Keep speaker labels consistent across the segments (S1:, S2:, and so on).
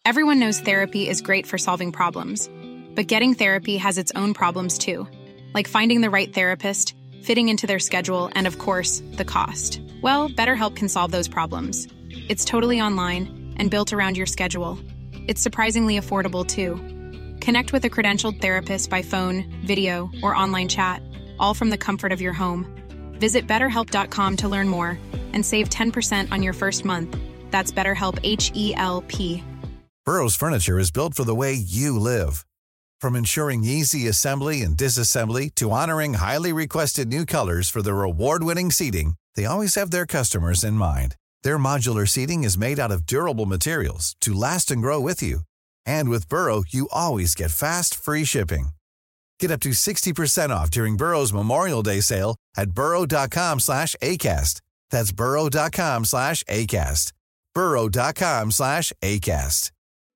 S1: Everyone knows therapy is great for solving problems, but getting therapy has its own problems too, like finding the right therapist, fitting into their schedule, and of course, the cost. Well, BetterHelp can solve those problems. It's totally online and built around your schedule. It's surprisingly affordable too. Connect with a credentialed therapist by phone, video, or online chat, all from the comfort of your home. Visit BetterHelp.com to learn more and save 10% on your first month. That's BetterHelp, H-E-L-P.
S2: Burrow's furniture is built for the way you live. From ensuring easy assembly and disassembly to honoring highly requested new colors for their award-winning seating, they always have their customers in mind. Their modular seating is made out of durable materials to last and grow with you. And with Burrow, you always get fast, free shipping. Get up to 60% off during Burrow's Memorial Day sale at burrow.com/ACAST. That's burrow.com/ACAST. burrow.com/ACAST.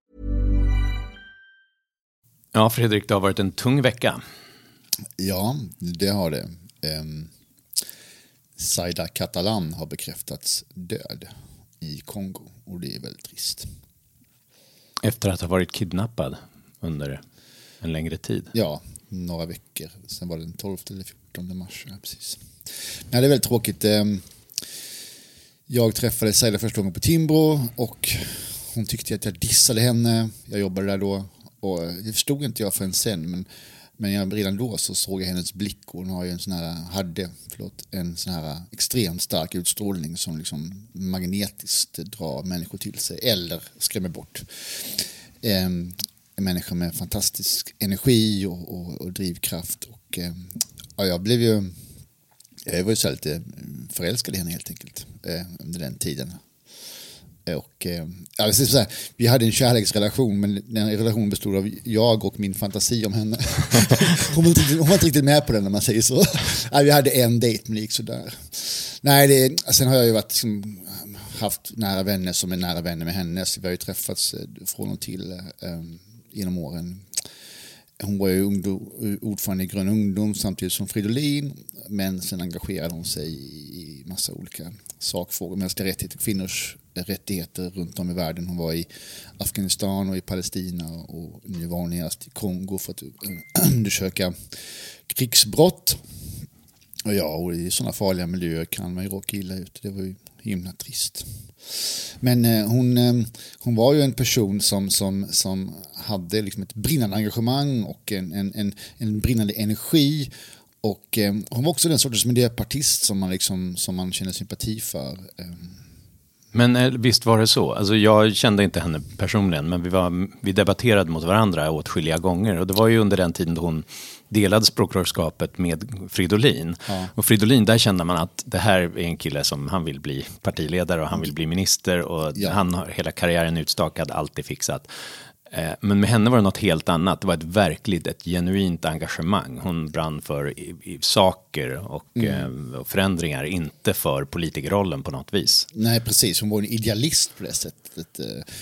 S3: Ja, Fredrik, det har varit en tung vecka.
S4: Ja, det har det. Zaida Catalán har bekräftats död i Kongo och det är väldigt trist.
S3: Efter att ha varit kidnappad under en längre tid.
S4: Ja, några veckor. Sen var det den 12 eller 14 mars. Ja, precis. Nej, det är väldigt tråkigt. Jag träffade Zaida första gången på Timbro och hon tyckte att jag dissade henne. Jag jobbade där då och det förstod inte jag förrän sen, men jag redan då så såg jag hennes blick och hon har ju en sån här extremt stark utstrålning som liksom magnetiskt drar människor till sig eller skrämmer bort. En människa med fantastisk energi och drivkraft och jag var ju så lite förälskad i henne helt enkelt under den tiden. Och så här, vi hade en kärleksrelation, men den relationen bestod av jag och min fantasi om henne. Hon var inte riktigt med på den när man säger så. Vi hade en dejt, men det gick sådär. Nej, sen har jag ju haft nära vänner som är nära vänner med henne, så vi har ju träffats från och till genom åren. Hon var ju ordförande i Grön ungdom samtidigt som Fridolin, men sen engagerade hon sig i massa olika sakfrågor, mänskliga rättigheter, kvinnors rättigheter runt om i världen. Hon var i Afghanistan och i Palestina och nu var hon i Kongo för att undersöka krigsbrott. Och i sådana farliga miljöer kan man ju råka illa ut. Det var ju himla trist. Men hon var ju en person som hade liksom ett brinnande engagemang och en brinnande energi. Och hon var också den sortens miljöpartist som man känner sympati för.
S3: Men visst var det så. Alltså jag kände inte henne personligen, men vi debatterade mot varandra åtskilliga gånger. Och det var ju under den tiden då hon delade språkrörskapet med Fridolin. Ja. Och Fridolin, där kände man att det här är en kille som han vill bli partiledare och han vill bli minister. Och han har hela karriären utstakad, allt är fixat. Men med henne var det något helt annat. Det var ett genuint engagemang. Hon brann för saker och förändringar, inte för politikerrollen på något vis.
S4: Nej, precis. Hon var en idealist på det sättet.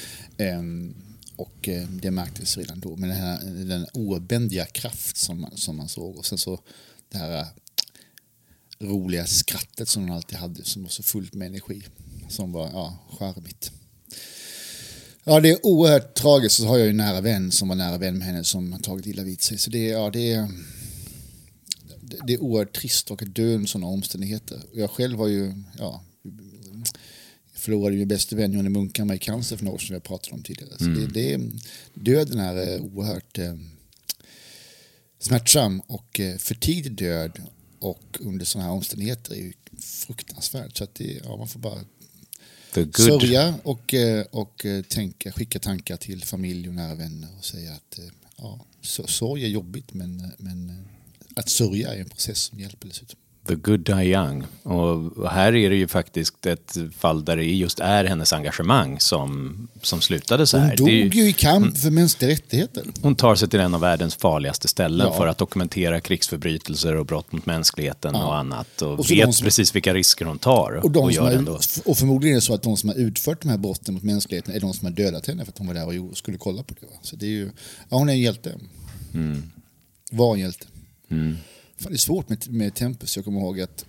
S4: Och det märktes redan då. Men den obändiga kraft som man såg. Och sen så det här roliga skrattet som hon alltid hade, som var så fullt med energi. Som var charmigt. Ja, det är oerhört tragiskt. Så har jag ju en nära vän som var nära vän med henne som har tagit illa vid sig. Så det är oerhört trist och att dö under sådana omständigheter. Jag själv var ju, förlorade ju bästa vän Johnny Munkhammar i cancer för några år sedan, jag pratade om tidigare. Så döden är oerhört smärtsam och för tidig död och under sådana här omständigheter är ju fruktansvärt. Så att man får bara sörja och skicka tankar till familj och nära vänner och säga att sorg är jobbigt, men att sörja är en process som hjälper dessutom.
S3: The good die young. Och här är det ju faktiskt ett fall där det just är hennes engagemang som slutade så här.
S4: Hon dog ju i kamp för mänskliga rättigheter.
S3: Hon tar sig till en av världens farligaste ställen för att dokumentera krigsförbrytelser och brott mot mänskligheten och annat. Och vet precis vilka risker hon tar.
S4: Och förmodligen är det så att de som har utfört de här brotten mot mänskligheten är de som har dödat henne för att hon var där och skulle kolla på det. Så det är ju, hon är en hjälte. Var en hjälte. Det är svårt med Tempus. Jag kommer ihåg att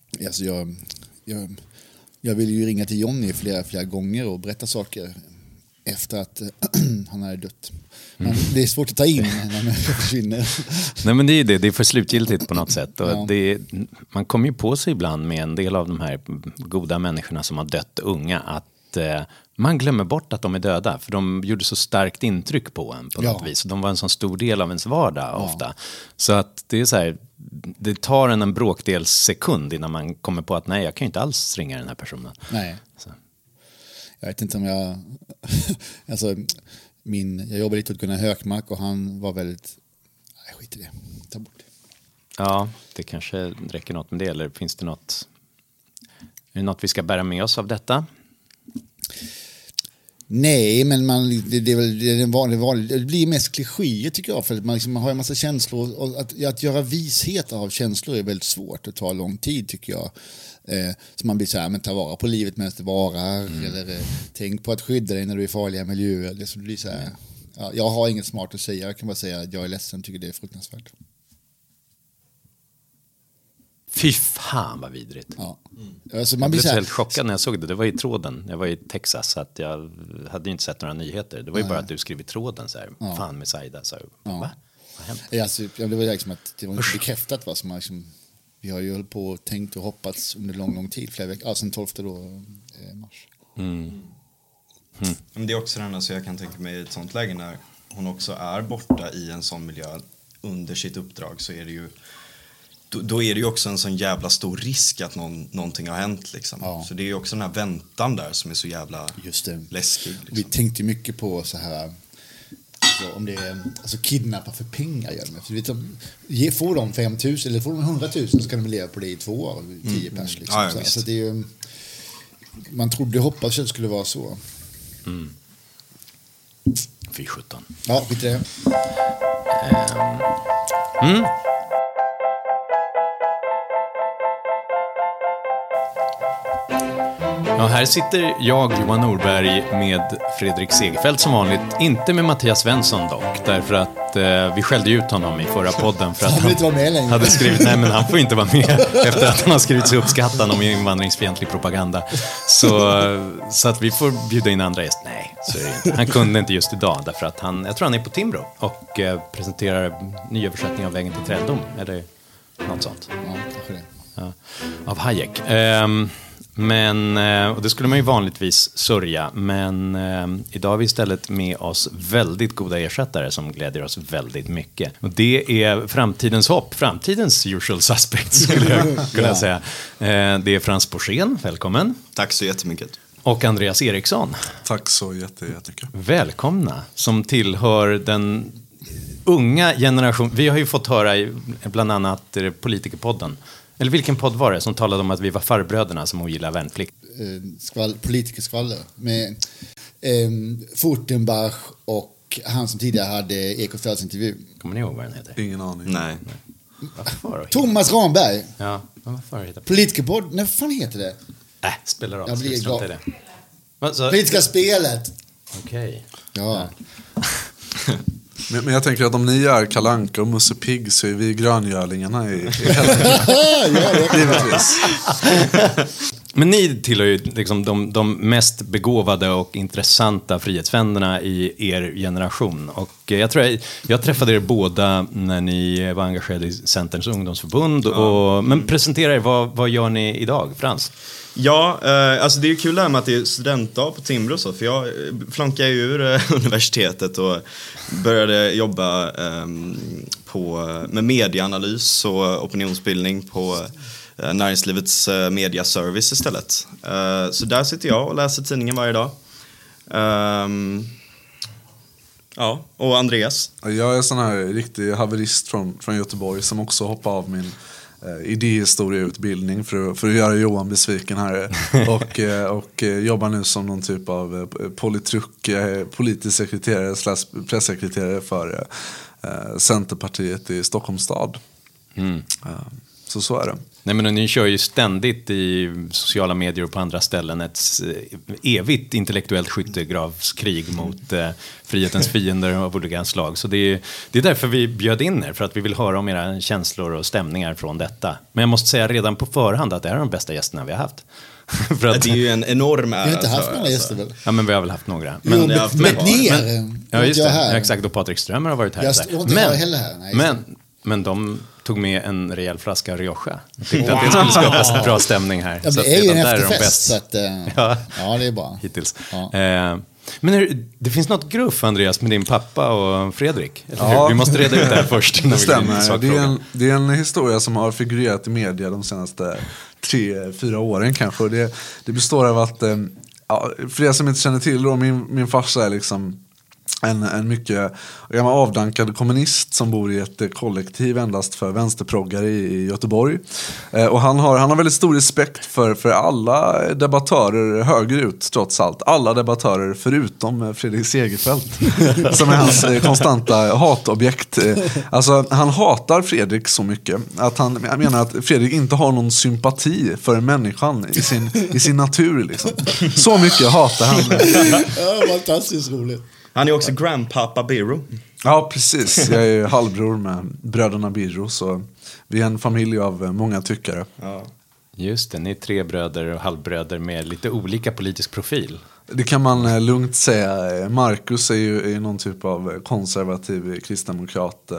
S4: jag ville ju ringa till Johnny flera gånger och berätta saker efter att han hade dött. Men det är svårt att ta in när människor försvinner.
S3: Nej, men det är det är för slutgiltigt på något sätt. Och
S4: Ja.
S3: Man kommer ju på sig ibland med en del av de här goda människorna som har dött unga att man glömmer bort att de är döda. För de gjorde så starkt intryck på en på något vis. De var en sån stor del av ens vardag ofta. Så att det är så här, det tar en bråkdels sekund innan man kommer på att nej, jag kan ju inte alls ringa den här personen.
S4: Nej.
S3: Så.
S4: Jag vet inte om jag... alltså, jag jobbade lite åt Gunnar Hökmark och han var väldigt... Nej, skit i det. Ta bort det.
S3: Ja, det kanske räcker något med det. Eller finns det något... Är det något vi ska bära med oss av detta?
S4: Nej, men det är väl det blir mest klichéer tycker jag. För att man har en massa känslor. Och att göra vishet av känslor är väldigt svårt. Det tar lång tid tycker jag. Så man blir så här, men ta vara på livet medan det varar. Eller tänk på att skydda dig när du är i farliga miljöer. Det blir så här, ja, jag har inget smart att säga. Jag kan bara säga att jag är ledsen, tycker det är fruktansvärt.
S3: Fy fan vad vidrigt.
S4: Ja. Alltså,
S3: Jag
S4: man blir
S3: blev
S4: så här,
S3: helt chockad när jag såg det. Det var i tråden. Jag var i Texas så att jag hade ju inte sett några nyheter. Det var ju bara att du skrev i tråden så här. Fan med Saida. Så, va? Vad hände?
S4: alltså, det var liksom att det var inte bekräftat vad som liksom, vi har ju hållit på och tänkt och hoppats under lång tid, flera veckor, sen 12 mars.
S5: Men det är också den, alltså jag kan tänka mig i ett sånt läge när hon också är borta i en sån miljö under sitt uppdrag, så är det ju då är det ju också en sån jävla stor risk att någonting har hänt liksom.
S4: Ja.
S5: Så det är ju också den här väntan där som är så jävla läskig liksom.
S4: Vi tänkte mycket på så här, alltså, om det är alltså kidnappa för pengar gör de. För du vet, får de 5 000 eller får de 100 000 så kan de leva på det i 2 år, 10 pers liksom.
S5: Ja,
S4: så det är ju, man trodde, hoppas att det skulle vara så.
S3: Fy 17.
S4: Ja, skit i det.
S3: Ja, här sitter jag, Johan Norberg, med Fredrik Segerfeldt som vanligt. Inte med Mattias Svensson dock, därför att vi skällde ut honom i förra podden för att
S4: Han vill inte vara med längre.
S3: hade skrivit, nej men han får inte vara med efter att han har skrivit sig uppskattande om invandringsfientlig propaganda. Så att vi får bjuda in andra gäster. Nej, så är det inte. Han kunde inte just idag därför att jag tror han är på Timbro och presenterar nyöversättning av Vägen till träldom, eller något sånt.
S4: Ja, kanske det.
S3: Ja, av Hayek. Men, och det skulle man ju vanligtvis sörja, men idag har vi istället med oss väldigt goda ersättare som glädjer oss väldigt mycket. Och det är framtidens hopp, framtidens usual suspects skulle jag kunna säga. Det är Frans Borssén, välkommen.
S5: Tack så jättemycket.
S3: Och Andreas Eriksson.
S6: Tack så jättemycket.
S3: Välkomna, som tillhör den unga generation. Vi har ju fått höra bland annat Politikerpodden. Eller vilken podd var det som talade om att vi var farbröderna som ogillar värnplikt?
S4: Politikerskvaller med Furtenbach och han som tidigare hade Ekots födelsedagsintervju.
S3: Kommer ni ihåg vad den heter?
S6: Ingen aning.
S5: Nej.
S4: Thomas Ramberg.
S3: Ja, vad heter det?
S4: Politikerpodd. Nej, vad fan heter det?
S3: Spelar roll.
S4: Jag blir glad. Politiska spelet.
S3: Okej.
S4: Ja.
S6: Men jag tänker att om ni är Kalle Anka och Musse Pigg så är vi gröngörlingarna i givetvis.
S3: Men ni tillhör ju liksom de mest begåvade och intressanta frihetsvännerna i er generation. Och jag träffade er båda när ni var engagerade i Centerns ungdomsförbund. Men presentera er, vad gör ni idag, Frans?
S5: Ja, alltså det är ju kul det här med att det är studentdag på Timbro så, för jag flankade ju ur universitetet och började jobba med medieanalys och opinionsbildning på näringslivets mediaservice istället. Så där sitter jag och läser tidningen varje dag. Ja, och Andreas?
S6: Jag är en sån här riktig haverist från Göteborg som också hoppar av min idéhistorieutbildning för att göra Johan besviken här och jobbar nu som någon typ av politruk, politisk sekreterare / pressekreterare för Centerpartiet i Stockholms stad. Så är det.
S3: Nej, men ni kör ju ständigt i sociala medier och på andra ställen ett evigt intellektuellt skyttegravskrig mot frihetens fiender av olika slag. Så det är därför vi bjöd in er, för att vi vill höra om era känslor och stämningar från detta. Men jag måste säga redan på förhand att det här är de bästa gästerna vi har haft.
S5: För att det är ju en enorm ära.
S4: Vi har inte haft några gäster väl?
S3: Ja, men vi har väl haft några.
S4: Men,
S3: Men, ja, just det.
S4: Här.
S3: Exakt, och Patrik Strömmer har varit här.
S4: Jag står inte här heller här. Nej,
S3: Men de tog med en rejäl flaska Rioja. Jag tyckte att det skulle skapas en bra stämning här.
S4: Ja,
S3: så
S4: det är ju en
S3: där
S4: efterfest, så att,
S3: ja,
S4: det är bra.
S3: Hittills.
S4: Ja.
S3: Men det finns något gruff, Andreas, med din pappa och Fredrik. Ja. Vi måste reda ut det här först.
S6: Det stämmer. Det är en historia som har figurerat i media de senaste 3-4 åren kanske. Det består av att, för er som inte känner till då, min farsa är liksom en mycket gammal avdankad kommunist som bor i ett kollektiv endast för vänsterproggare i Göteborg. Och han har väldigt stor respekt för alla debattörer högerut, trots allt. Alla debattörer förutom Fredrik Segerfeldt som är hans konstanta hatobjekt. Alltså, han hatar Fredrik så mycket att han menar att Fredrik inte har någon sympati för människan i sin natur liksom. Så mycket hatar han.
S4: Ja, fantastiskt roligt.
S5: Han är också grandpapa Birro.
S6: Ja, precis. Jag är halvbror med bröderna Birro, så vi är en familj av många tyckare.
S5: Ja.
S3: Just det, ni är 3 bröder och halvbröder med lite olika politisk profil.
S6: Det kan man lugnt säga. Marcus är ju någon typ av konservativ kristdemokrat.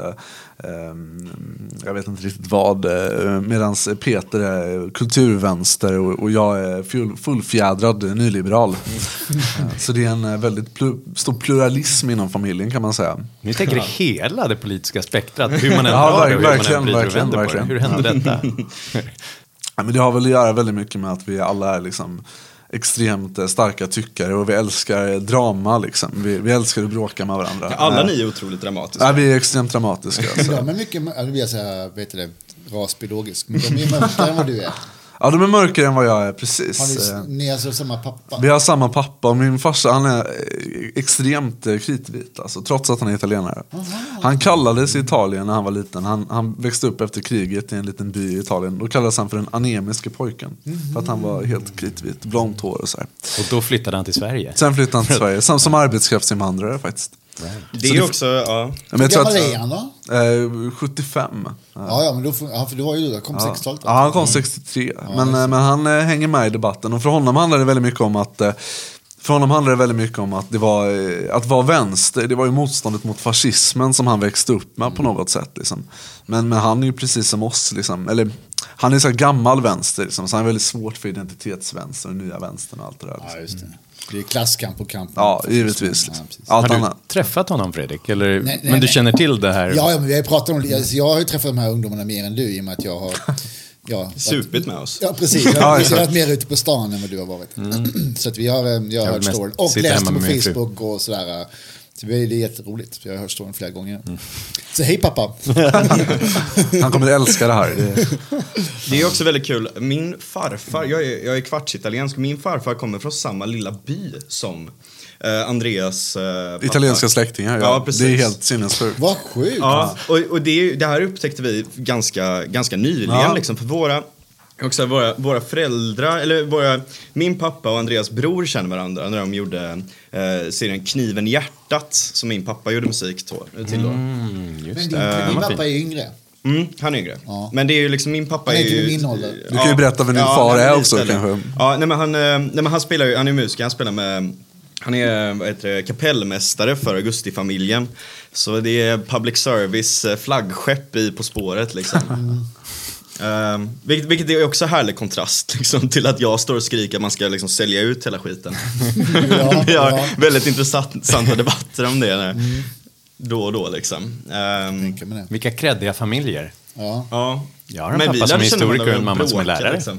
S6: Jag vet inte riktigt vad. Medans Peter är kulturvänster och jag är fullfjädrad nyliberal. Så det är en väldigt stor pluralism inom familjen, kan man säga.
S3: Ni tänker hela det politiska spektrat, hur man än har det och hur man än vrider och vänder på det. Hur hände detta?
S6: Ja, men det har väl att göra väldigt mycket med att vi alla är liksom extremt starka tyckare och vi älskar drama liksom. Vi älskar att bråka med varandra.
S5: Alla ni är otroligt dramatiska.
S6: Ja, vi är extremt dramatiska. Så.
S4: Ja, men mycket, jag vill säga, vet du det, rasbiologisk. Men de är mörkare än vad du är.
S6: Ja, de är mörkare än vad jag är, precis.
S4: Har ni alltså samma pappa?
S6: Vi har samma pappa och min farsa, han är extremt kritvit, alltså, trots att han är italienare.
S4: Aha.
S6: Han kallades i Italien när han var liten. Han växte upp efter kriget i en liten by i Italien. Då kallades han för den anemiske pojken. För att han var helt kritvit, blont hår och så här.
S3: Och då flyttade han till Sverige?
S6: Sen flyttade han till Sverige, som arbetskraftsinvandrare faktiskt.
S5: Det är också, ja.
S6: Men jag tror
S4: Hur gammal är han då?
S6: 75.
S4: Ja, men då, för du var ju då, kom 60-talet.
S6: Ja, han kom 63. Men han hänger med i debatten. Och för honom handlar det väldigt mycket om att det var att vara vänster. Det var ju motståndet mot fascismen som han växte upp med på något sätt liksom. Men han är ju precis som oss liksom. Eller han är så gammal vänster liksom, så han är väldigt svårt för identitetsvänster och nya vänstern och allt det där liksom.
S4: Ja, just det. Det är klasskamp och kamp.
S6: Ja, givetvis liksom.
S3: Har du träffat honom, Fredrik? Eller,
S4: nej,
S3: men du känner till det här?
S4: Ja, men vi har ju pratat om det. Alltså, jag har ju träffat de här ungdomarna mer än du i och med att jag har
S5: supit med oss.
S4: Ja, precis. Jag har varit mer ute på stan än vad du har varit. Så att jag har hört storyn. Och läst på Facebook och sådär. Så det är jätteroligt. Jag har hört storyn flera gånger. Så hej pappa.
S6: Han kommer att älska det här.
S5: Det är också väldigt kul. Min farfar, jag är kvartsitaliensk. Min farfar kommer från samma lilla by som Andreas pappa.
S6: Italienska släktingar, ja.
S5: Precis.
S6: Det är helt sinnessjukt.
S4: Vad sjukt.
S5: Ja, och det här upptäckte vi ganska nyligen liksom, för våra föräldrar, eller min pappa och Andreas bror känner varandra när de gjorde serien Kniven i hjärtat, som min pappa gjorde musik till då.
S4: Men din pappa är yngre.
S5: Han är yngre.
S4: Ja.
S5: Men det är ju liksom, min pappa är ju
S4: min ålder.
S6: Du kan ju berätta vem din far är också kanske.
S5: Ja, men han spelar ju, han är musiker, han är kapellmästare för Augustifamiljen. Så det är public service flaggskepp i På spåret liksom. Vilket är också härlig kontrast liksom, till att jag står och skriker att man ska liksom sälja ut hela skiten. Vi har väldigt intressanta debatter om det då och då liksom.
S3: Vilka kreddiga familjer.
S5: Ja.
S3: Jag har en pappa som är historiker och en mamma som är lärare.
S5: Liksom.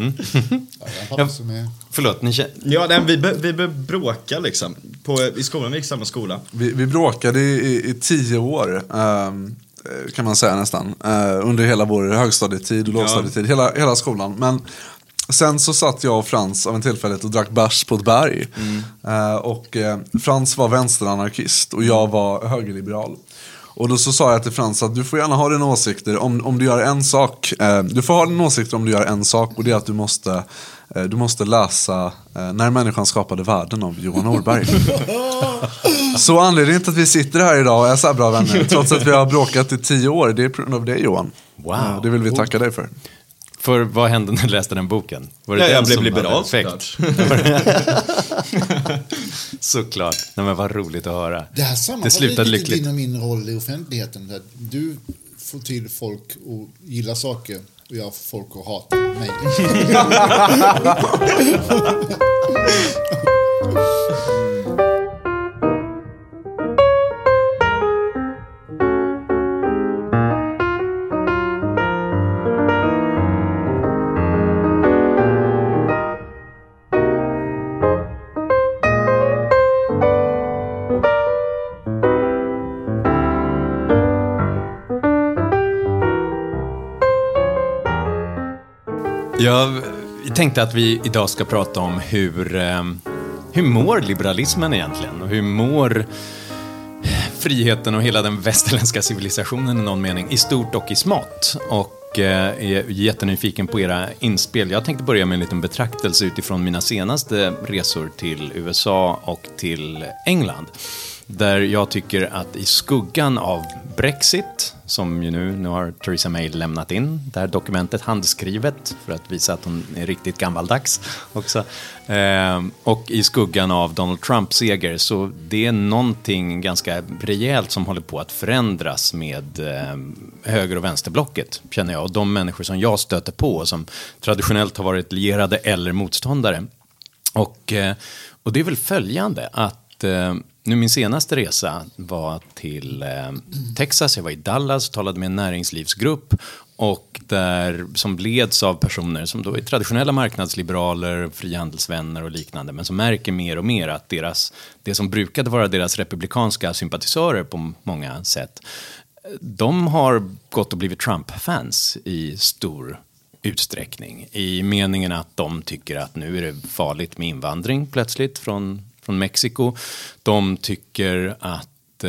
S3: Förlåt,
S5: vi bråka liksom. I skolan, vi gick samma skola.
S6: Vi bråkade i 10 år. Kan man säga nästan. Under hela vår högstadietid och lågstadietid. Hela skolan. Men sen så satt jag och Frans av en tillfället och drack bärs på ett berg. Och Frans var vänsteranarkist och jag var högerliberal. Och då så sa jag till Frans att du får gärna ha dina åsikter om du gör en sak. Du får ha dina åsikter om du gör en sak, och det är att du måste läsa När människan skapade världen av Johan Norberg. Så anledningen till att vi sitter här idag och är så här bra vänner, trots att vi har bråkat i 10 år, det är på grund av det, Johan.
S3: Wow.
S6: Det vill vi tacka dig för.
S3: För vad hände när du läste den boken? Var det
S5: Jag blev
S3: som
S5: liberal,
S3: effekt? Såklart. Nej, men vad roligt att höra.
S4: Det här sammanfattar lite din och min roll i offentligheten. Att du får till folk att gilla saker och jag får folk att hata mig.
S3: Jag tänkte att vi idag ska prata om hur mår liberalismen egentligen? Och hur mår friheten och hela den västerländska civilisationen i någon mening, i stort och i smått? Och är jättenyfiken på era inspel. Jag tänkte börja med en liten betraktelse utifrån mina senaste resor till USA och till England. Där jag tycker att i skuggan av Brexit, som ju nu har Theresa May lämnat in det här dokumentet handskrivet för att visa att hon är riktigt gammaldags också. Och i skuggan av Donald Trumps seger, så det är någonting ganska rejält som håller på att förändras med höger- och vänsterblocket, känner jag. Och de människor som jag stöter på som traditionellt har varit lierade eller motståndare. Och det är väl följande att nu min senaste resa var till Texas. Jag var i Dallas, talade med en näringslivsgrupp och som leds av personer som då är traditionella marknadsliberaler, frihandelsvänner och liknande, men som märker mer och mer att det som brukade vara deras republikanska sympatisörer på många sätt, de har gått och blivit Trump-fans i stor utsträckning, i meningen att de tycker att nu är det farligt med invandring plötsligt från Mexiko. De tycker att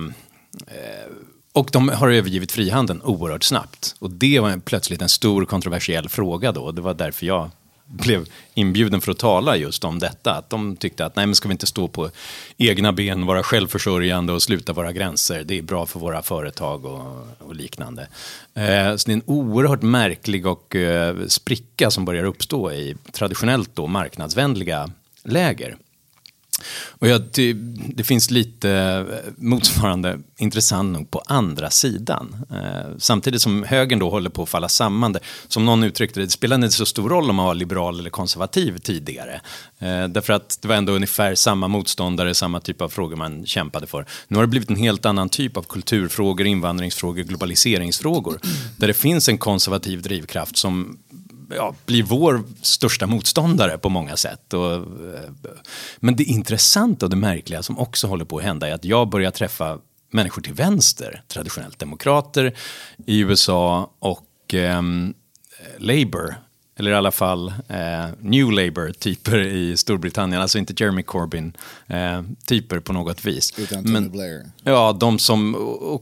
S3: och de har övergivit frihandeln oerhört snabbt. Och det var plötsligt en stor kontroversiell fråga då. Det var därför jag blev inbjuden för att tala just om detta. Att de tyckte att nej, men ska vi inte stå på egna ben, vara självförsörjande och sluta våra gränser. Det är bra för våra företag och liknande. Så det är en oerhört märklig och spricka som börjar uppstå i traditionellt då marknadsvänliga läger. Och det finns lite motsvarande intressant nog på andra sidan. Samtidigt som högern då håller på att falla samman. Som någon uttryckte det spelade inte så stor roll om man var liberal eller konservativ tidigare. Därför att det var ändå ungefär samma motståndare, samma typ av frågor man kämpade för. Nu har det blivit en helt annan typ av kulturfrågor, invandringsfrågor, globaliseringsfrågor. Där det finns en konservativ drivkraft som blir vår största motståndare på många sätt. Men det intressanta och det märkliga som också håller på att hända är att jag börjar träffa människor till vänster, traditionellt demokrater i USA och Labour, eller i alla fall New Labour-typer i Storbritannien, alltså inte Jeremy Corbyn-typer på något vis.
S4: Men Blair.
S3: Ja, de som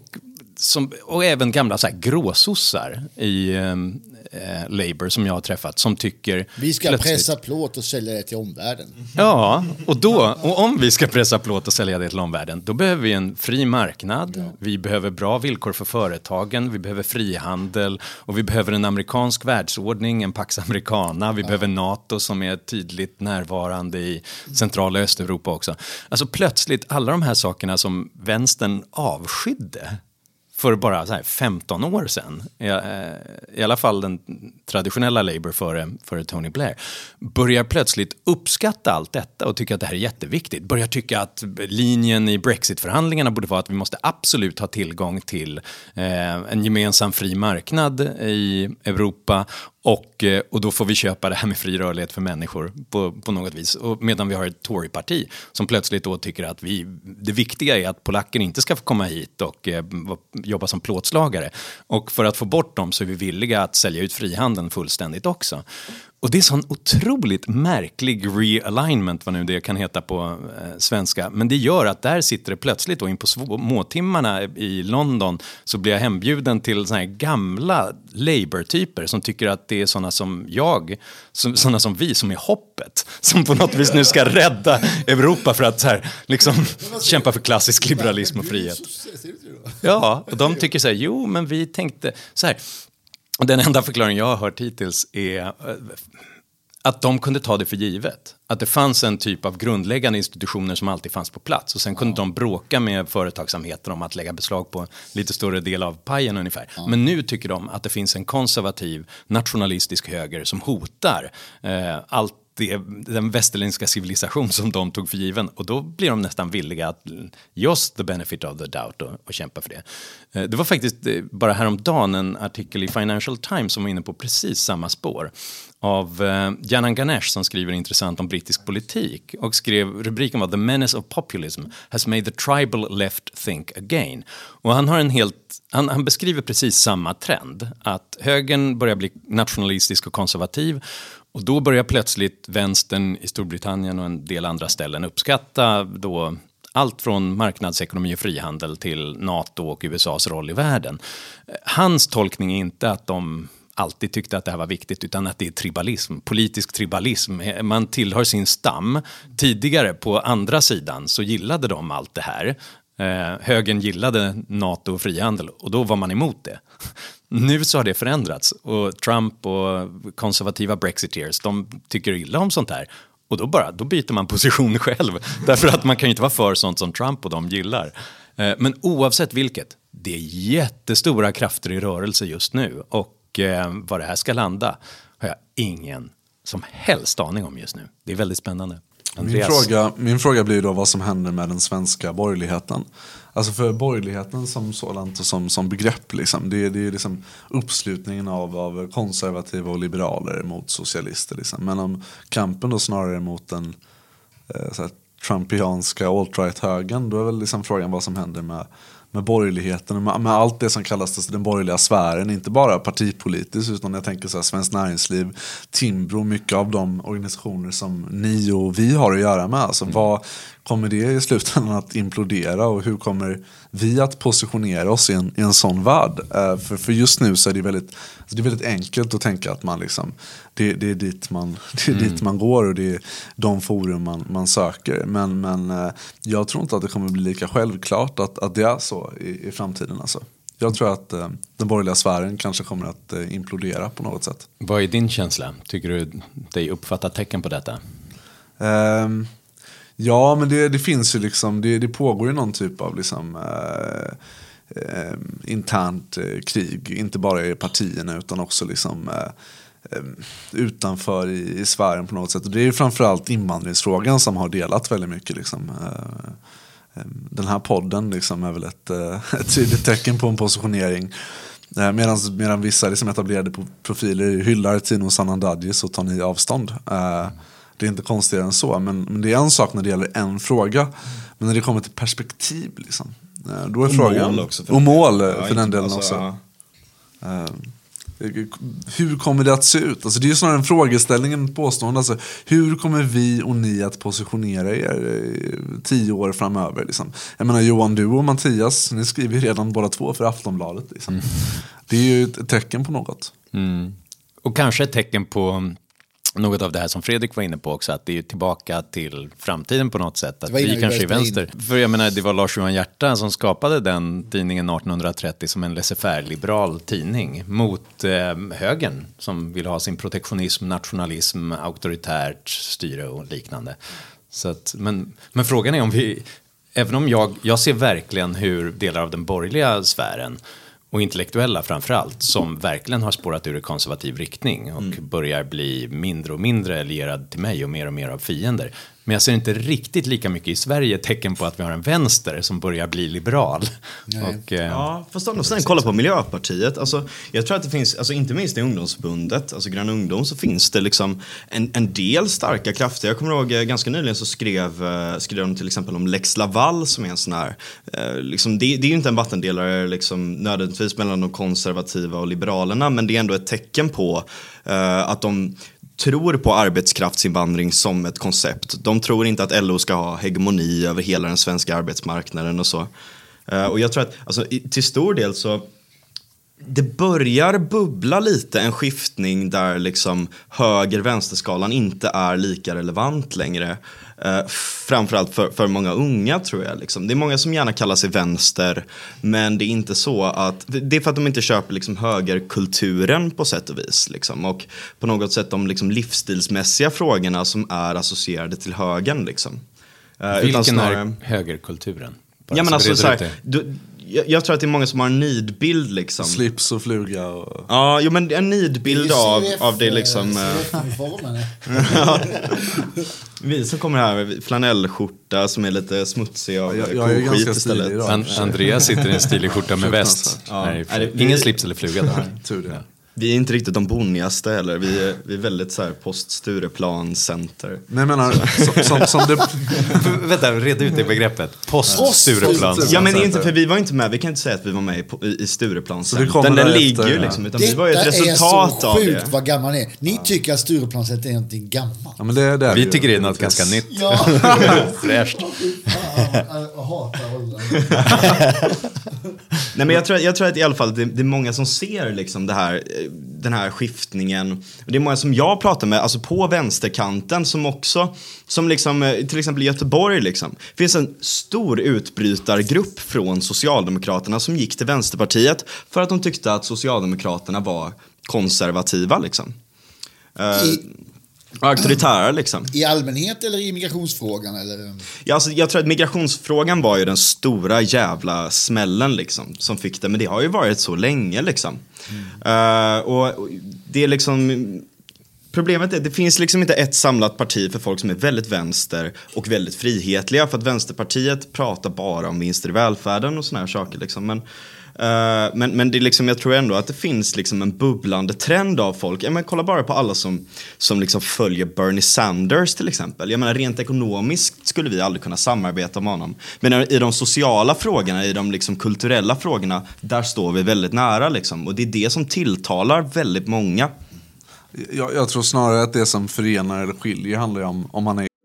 S3: och även gamla så här gråsossar i Labour som jag har träffat som tycker
S4: vi ska pressa plåt och sälja det till omvärlden.
S3: Ja, och om vi ska pressa plåt och sälja det till omvärlden, då behöver vi en fri marknad, vi behöver bra villkor för företagen, vi behöver frihandel och vi behöver en amerikansk världsordning, en Pax Americana, vi behöver NATO som är tydligt närvarande i centrala Östeuropa också. Alltså plötsligt alla de här sakerna som vänstern avskydde för bara så här 15 år sedan, i alla fall den traditionella Labour före Tony Blair, börjar plötsligt uppskatta allt detta och tycker att det här är jätteviktigt. Börjar tycka att linjen i Brexit-förhandlingarna borde vara att vi måste absolut ha tillgång till en gemensam fri marknad i Europa och då får vi köpa det här med fri rörlighet för människor på något vis. Och medan vi har ett Tory-parti som plötsligt då tycker att det viktiga är att polacker inte ska få komma hit och jobba som plåtslagare. Och för att få bort dem så är vi villiga att sälja ut frihandeln fullständigt också. Och det är sån otroligt märklig realignment, vad nu det kan heta på svenska. Men det gör att där sitter det plötsligt och in på småtimmarna i London så blir jag hembjuden till såna här gamla Labour-typer som tycker att det är såna som jag, såna som vi som är hoppet. Som på något vis nu ska rädda Europa för att så här, liksom, kämpa för klassisk liberalism och frihet. Ja, och de tycker så här, jo men vi tänkte så här. Och den enda förklaringen jag har hört hittills är att de kunde ta det för givet. Att det fanns en typ av grundläggande institutioner som alltid fanns på plats. Och sen kunde de bråka med företagsamheten om att lägga beslag på lite större del av pajen ungefär. Men nu tycker de att det finns en konservativ, nationalistisk höger som hotar allt den västerländska civilisation som de tog för given. Och då blir de nästan villiga att just the benefit of the doubt och kämpa för det. Det var faktiskt bara häromdagen en artikel i Financial Times som var inne på precis samma spår av Janan Ganesh som skriver intressant om brittisk politik och skrev, rubriken var The Menace of Populism has made the tribal left think again. Och han har han beskriver precis samma trend, att högern börjar bli nationalistisk och konservativ. Och då börjar plötsligt vänstern i Storbritannien och en del andra ställen uppskatta då allt från marknadsekonomi och frihandel till NATO och USAs roll i världen. Hans tolkning är inte att de alltid tyckte att det här var viktigt utan att det är tribalism, politisk tribalism. Man tillhör sin stam. Tidigare på andra sidan så gillade de allt det här. Högern gillade NATO och frihandel och då var man emot det. Nu så har det förändrats och Trump och konservativa brexiteers, de tycker illa om sånt här. Och då byter man position själv. Därför att man kan ju inte vara för sånt som Trump och de gillar. Men oavsett vilket, det är jättestora krafter i rörelse just nu. Och vad det här ska landa har jag ingen som helst aning om just nu. Det är väldigt spännande.
S6: Min fråga blir då vad som händer med den svenska borgerligheten. Alltså för borgerligheten som sådant och som begrepp liksom, det är liksom uppslutningen av konservativa och liberaler mot socialister liksom. Men om kampen då snarare mot den så här, trumpianska alt-right-högern, då är väl liksom frågan vad som händer med borgerligheten, med allt det som kallas den borgerliga sfären, inte bara partipolitiskt utan jag tänker så här, Svenskt Näringsliv, Timbro, mycket av de organisationer som ni och vi har att göra med. Alltså vad kommer det i slutändan att implodera och hur kommer vi att positionera oss i en sån värld? För just nu så är det väldigt enkelt att tänka att man liksom, det är dit man går och det är de forum man söker. Men jag tror inte att det kommer bli lika självklart att det är så i framtiden. Alltså. Jag tror att den borgerliga sfären kanske kommer att implodera på något sätt.
S3: Vad är din känsla? Tycker du dig uppfatta tecken på detta?
S6: Ja, men det finns ju liksom, det pågår ju någon typ av liksom internt krig, inte bara i partierna utan också liksom utanför i sfären på något sätt. Och det är ju framförallt invandringsfrågan som har delat väldigt mycket liksom. Den här podden liksom är väl ett tydligt tecken på en positionering. Medan vissa liksom etablerade profiler hyllar Tino Sanandaji så tar ni avstånd. Det är inte konstigare än så, men det är en sak när det gäller en fråga. Men när det kommer till perspektiv liksom, då är frågan
S5: mål också
S6: och mål för den delen också. Hur kommer det att se ut? Alltså det är ju snarare en frågeställning än påstående. Alltså, hur kommer vi och ni att positionera er 10 år framöver? Liksom? Jag menar Johan, du och Mattias, ni skriver ju redan båda två för Aftonbladet. Liksom. Det är ju ett tecken på något.
S3: Och kanske ett tecken på något av det här som Fredrik var inne på också, att det är tillbaka till framtiden på något sätt, att vi kanske är vänster. För jag menar, det var Lars Johan Hierta som skapade den tidningen 1830 som en laissez-faire-liberal tidning mot högern som vill ha sin protektionism, nationalism, auktoritärt styre och liknande. Så att, men frågan är om vi, även om jag ser verkligen hur delar av den borgerliga sfären och intellektuella framförallt som verkligen har spårat ur en konservativ riktning och börjar bli mindre och mindre allierad till mig och mer av fiender. Men jag ser inte riktigt lika mycket i Sverige tecken på att vi har en vänster som börjar bli liberal. Och,
S5: ja, fast om sen kolla på Miljöpartiet. Alltså, jag tror att det finns, alltså, inte minst i ungdomsförbundet, alltså Grön ungdom, så finns det liksom en del starka krafter. Jag kommer ihåg ganska nyligen så skrev de till exempel om Lex Laval som är en sån här, liksom, det är ju inte en vattendelare liksom, nödvändigtvis mellan de konservativa och liberalerna, men det är ändå ett tecken på att tror på arbetskraftsinvandring som ett koncept. De tror inte att LO ska ha hegemoni över hela den svenska arbetsmarknaden och så. Och jag tror att alltså, till stor del så det börjar bubbla lite en skiftning där liksom höger-vänsterskalan inte är lika relevant längre. Framförallt för många unga tror jag. Liksom. Det är många som gärna kallar sig vänster, men det är inte så att... Det är för att de inte köper liksom högerkulturen på sätt och vis. Liksom. Och på något sätt de liksom livsstilsmässiga frågorna som är associerade till högern. Liksom.
S3: Vilken snarare... är högerkulturen?
S5: Ja, men alltså så här, jag tror att det är många som har en nidbild liksom.
S6: Slips och fluga och...
S5: Ja, jo, men en nidbild av det liksom. Vi som kommer här flanellskjorta som är lite smutsig och
S6: jag är ganska stilig idag.
S3: Andreas sitter i en stilig skjorta med väst.
S5: Ja.
S3: Ingen slips eller fluga där.
S6: Tur det.
S5: Vi är inte riktigt de bonnigaste heller. Vi är väldigt så här post-Stureplan-center.
S6: Men jag menar, som det...
S3: Vänta, red ut det begreppet. Post-Stureplan.
S5: Ja, men inte, för vi var inte med. Vi kan inte säga att vi var med i Stureplan-center. Den ligger ju liksom. Utan vi var ju ett resultat av det.
S4: Detta är så sjukt vad gammal ni är. Ni tycker att Stureplan-center är någonting gammalt.
S6: Ja, men det är
S3: vi tycker det är något ganska nytt.
S4: Ja.
S3: Fräscht.
S4: Jag hatar åldern.
S5: Nej, men jag tror att i alla fall det är många som ser liksom den här skiftningen. Det är många som jag pratar med alltså på vänsterkanten som liksom till exempel i Göteborg liksom. Det finns en stor utbrytargrupp från Socialdemokraterna som gick till Vänsterpartiet för att de tyckte att Socialdemokraterna var konservativa liksom. Auktoritära liksom.
S4: I allmänhet eller i migrationsfrågan? Eller?
S5: Ja, alltså, jag tror att migrationsfrågan var ju den stora jävla smällen liksom, som fick det. Men det har ju varit så länge liksom. Och det är liksom... Problemet är att det finns liksom inte ett samlat parti för folk som är väldigt vänster och väldigt frihetliga. För att Vänsterpartiet pratar bara om vinster i välfärden och såna här saker liksom. Men det är liksom, jag tror ändå att det finns liksom en bubblande trend av folk. Jag menar, kolla bara på alla som liksom följer Bernie Sanders till exempel. Jag menar, rent ekonomiskt skulle vi aldrig kunna samarbeta med honom. Men i de sociala frågorna, i de liksom kulturella frågorna, där står vi väldigt nära liksom. Och det är det som tilltalar väldigt många.
S6: Jag tror snarare att det som förenar eller skiljer handlar om man är...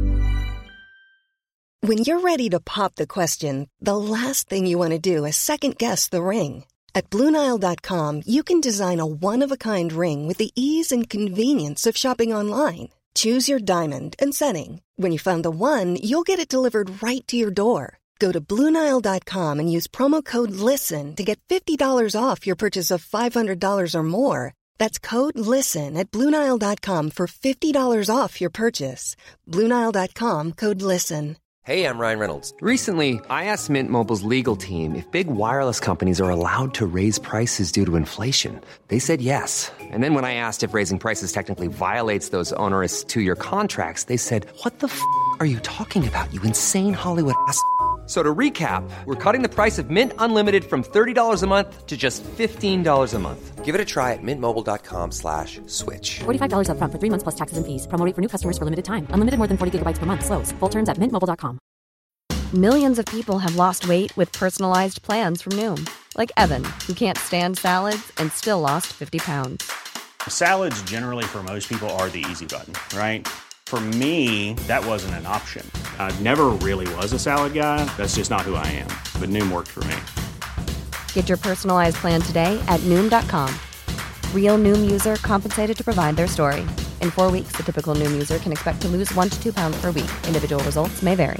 S7: When you're ready to pop the question, the last thing you want to do is second-guess the ring. At BlueNile.com, you can design a one-of-a-kind ring with the ease and convenience of shopping online. Choose your diamond and setting. When you find the one, you'll get it delivered right to your door. Go to BlueNile.com and use promo code LISTEN to get $50 off your purchase of $500 or more. That's code LISTEN at BlueNile.com for $50 off your purchase. BlueNile.com, code LISTEN.
S8: Hey, I'm Ryan Reynolds. Recently, I asked Mint Mobile's legal team if big wireless companies are allowed to raise prices due to inflation. They said yes. And then when I asked if raising prices technically violates those onerous two-year contracts, they said, "What the f*** are you talking about, you insane Hollywood ass?" So to recap, we're cutting the price of Mint Unlimited from $30 a month to just $15 a month. Give it a try at mintmobile.com/switch.
S9: $45 up front for 3 months plus taxes and fees. Promo rate for new customers for limited time. Unlimited more than 40 gigabytes per month. Slows full terms at mintmobile.com.
S10: Millions of people have lost weight with personalized plans from Noom. Like Evan, who can't stand salads and still lost 50 pounds.
S11: Salads generally for most people are the easy button, right? For me, that wasn't an option. I never really was a salad guy. That's just not who I am. But Noom worked for me.
S10: Get your personalized plan today at Noom.com. Real Noom user compensated to provide their story. In 4 weeks, the typical Noom user can expect to lose 1 to 2 pounds per week. Individual results may vary.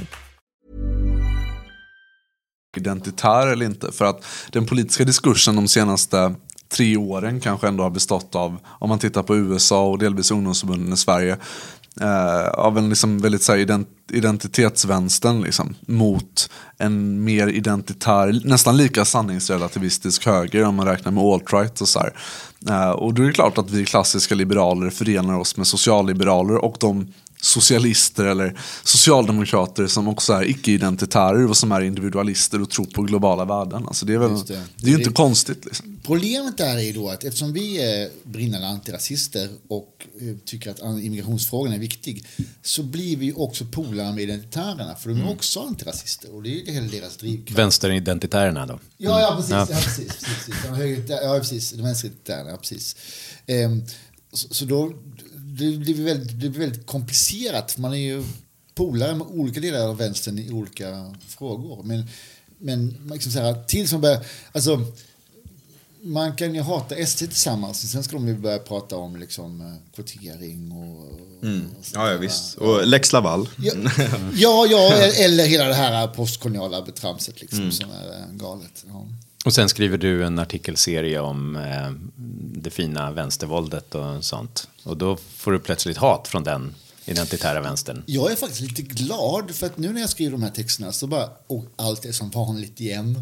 S6: Identitär eller inte. För att den politiska diskursen de senaste 3 åren kanske ändå har bestått av, om man tittar på USA och delvis ungdomsförbunden i Sverige, av en liksom väldigt så här identitetsvänstern liksom, mot en mer identitär, nästan lika sanningsrelativistisk höger om man räknar med alt-right och så här. Och då är det klart att vi klassiska liberaler förenar oss med socialliberaler och de socialister eller socialdemokrater som också är icke-identitärer och som är individualister och tror på globala värden. Alltså det är väl, det är ju inte konstigt liksom.
S4: Problemet där är ju då att eftersom vi är brinnande antirasister och tycker att immigrationsfrågan är viktig, så blir vi också polare med identitärerna, för de är också antirasister och det är hela deras drivkraft.
S3: Vänsteridentitärerna då?
S4: Ja, precis. Ja, precis. De vänsteridentitärerna, precis. Så då det blir väldigt komplicerat. Man är ju polare med olika delar av vänstern i olika frågor. Men liksom så här, till som börjar, alltså man kan ju hata SD tillsammans, sen ska de ju börja prata om liksom kvotering och
S5: ja, visst. Och Lex Laval.
S4: Ja, eller hela det här postkoloniala betramset liksom, som är galet. Ja.
S3: Och sen skriver du en artikelserie om det fina vänstervåldet och sånt. Och då får du plötsligt hat från den identitära vänstern.
S4: Jag är faktiskt lite glad för att nu när jag skriver de här texterna så bara, allt är som vanligt igen.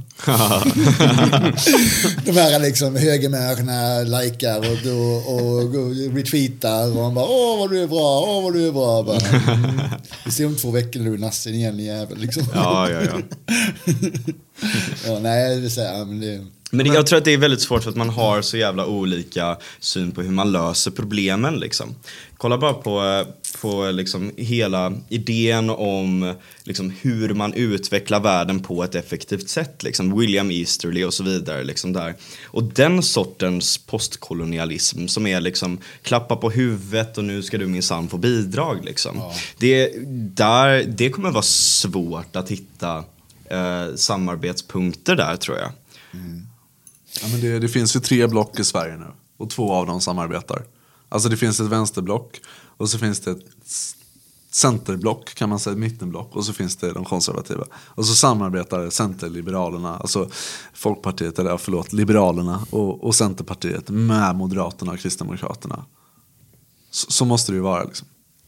S4: De här liksom högermänniskorna likar och retweetar och man bara, vad du är bra. Bara, vi ser om 2 veckor nu nassen igen i jävel liksom.
S5: Ja.
S4: Ja, nej, det säger men det.
S5: Men jag tror att det är väldigt svårt för att man har så jävla olika syn på hur man löser problemen liksom. Kolla bara på liksom hela idén om liksom hur man utvecklar världen på ett effektivt sätt liksom. William Easterly och så vidare liksom där. Och den sortens postkolonialism som är liksom klappa på huvudet och nu ska du minsann få bidrag liksom. Ja. Det kommer vara svårt att hitta samarbetspunkter där, tror jag.
S6: Ja, men det finns ju 3 block i Sverige nu och 2 av dem samarbetar. Alltså det finns ett vänsterblock och så finns det ett centerblock, kan man säga, ett mittenblock, och så finns det de konservativa. Och så samarbetar Centerliberalerna, alltså Folkpartiet, Liberalerna och Centerpartiet med Moderaterna och Kristdemokraterna. Så måste det ju vara liksom.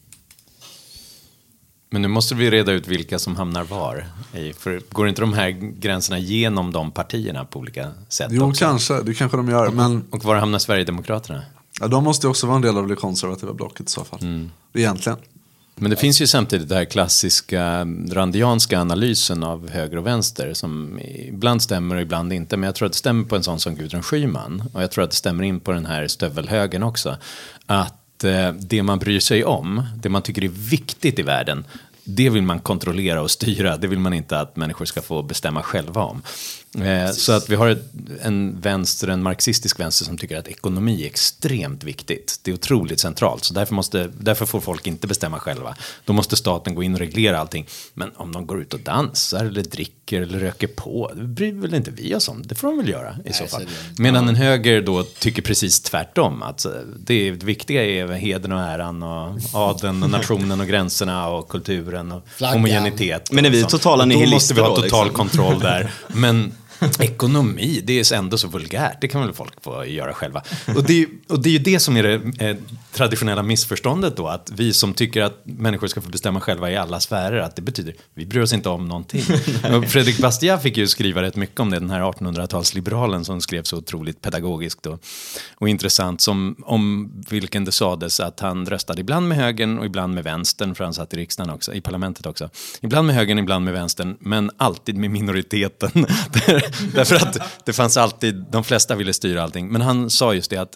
S3: Men nu måste vi reda ut vilka som hamnar var. För går inte de här gränserna genom de partierna på olika sätt?
S6: Jo,
S3: också?
S6: Det kanske de gör.
S3: Och var hamnar Sverigedemokraterna?
S6: Ja, de måste ju också vara en del av det konservativa blocket i så fall. Egentligen.
S3: Men det finns ju samtidigt det här klassiska randianska analysen av höger och vänster som ibland stämmer och ibland inte. Men jag tror att det stämmer på en sån som Gudrun Schyman. Och jag tror att det stämmer in på den här stövelhögen också. Att det man bryr sig om, det man tycker är viktigt i världen, det vill man kontrollera och styra. Det vill man inte att människor ska få bestämma själva om. Så att vi har en marxistisk vänster som tycker att ekonomi är extremt viktigt. Det är otroligt centralt. Så därför får folk inte bestämma själva. Då måste staten gå in och reglera allting. Men om de går ut och dansar eller dricker eller röker på, det bryr väl inte vi oss om. Det får de väl göra i så fall. Medan en höger då tycker precis tvärtom. Att det viktiga är hedern och äran och adeln och nationen och gränserna och kulturen och homogenitet.
S5: Men är vi totala nihilister?
S3: Då måste vi ha total
S5: liksom
S3: kontroll där. Men ekonomi, det är ändå så vulgärt. Det kan väl folk få göra själva. Och det är ju det som är det traditionella missförståndet då. Att vi som tycker att människor ska få bestämma själva i alla sfärer, att det betyder vi bryr oss inte om någonting. Fredrik Bastiat fick ju skriva rätt mycket om det, den här 1800-talsliberalen som skrev så otroligt pedagogiskt och intressant, om vilken det sades att han röstade ibland med högern och ibland med vänstern, för han satt i riksdagen också, i parlamentet också. Ibland med högern, ibland med vänstern, men alltid med minoriteten. Därför att det fanns alltid, de flesta ville styra allting. Men han sa just det att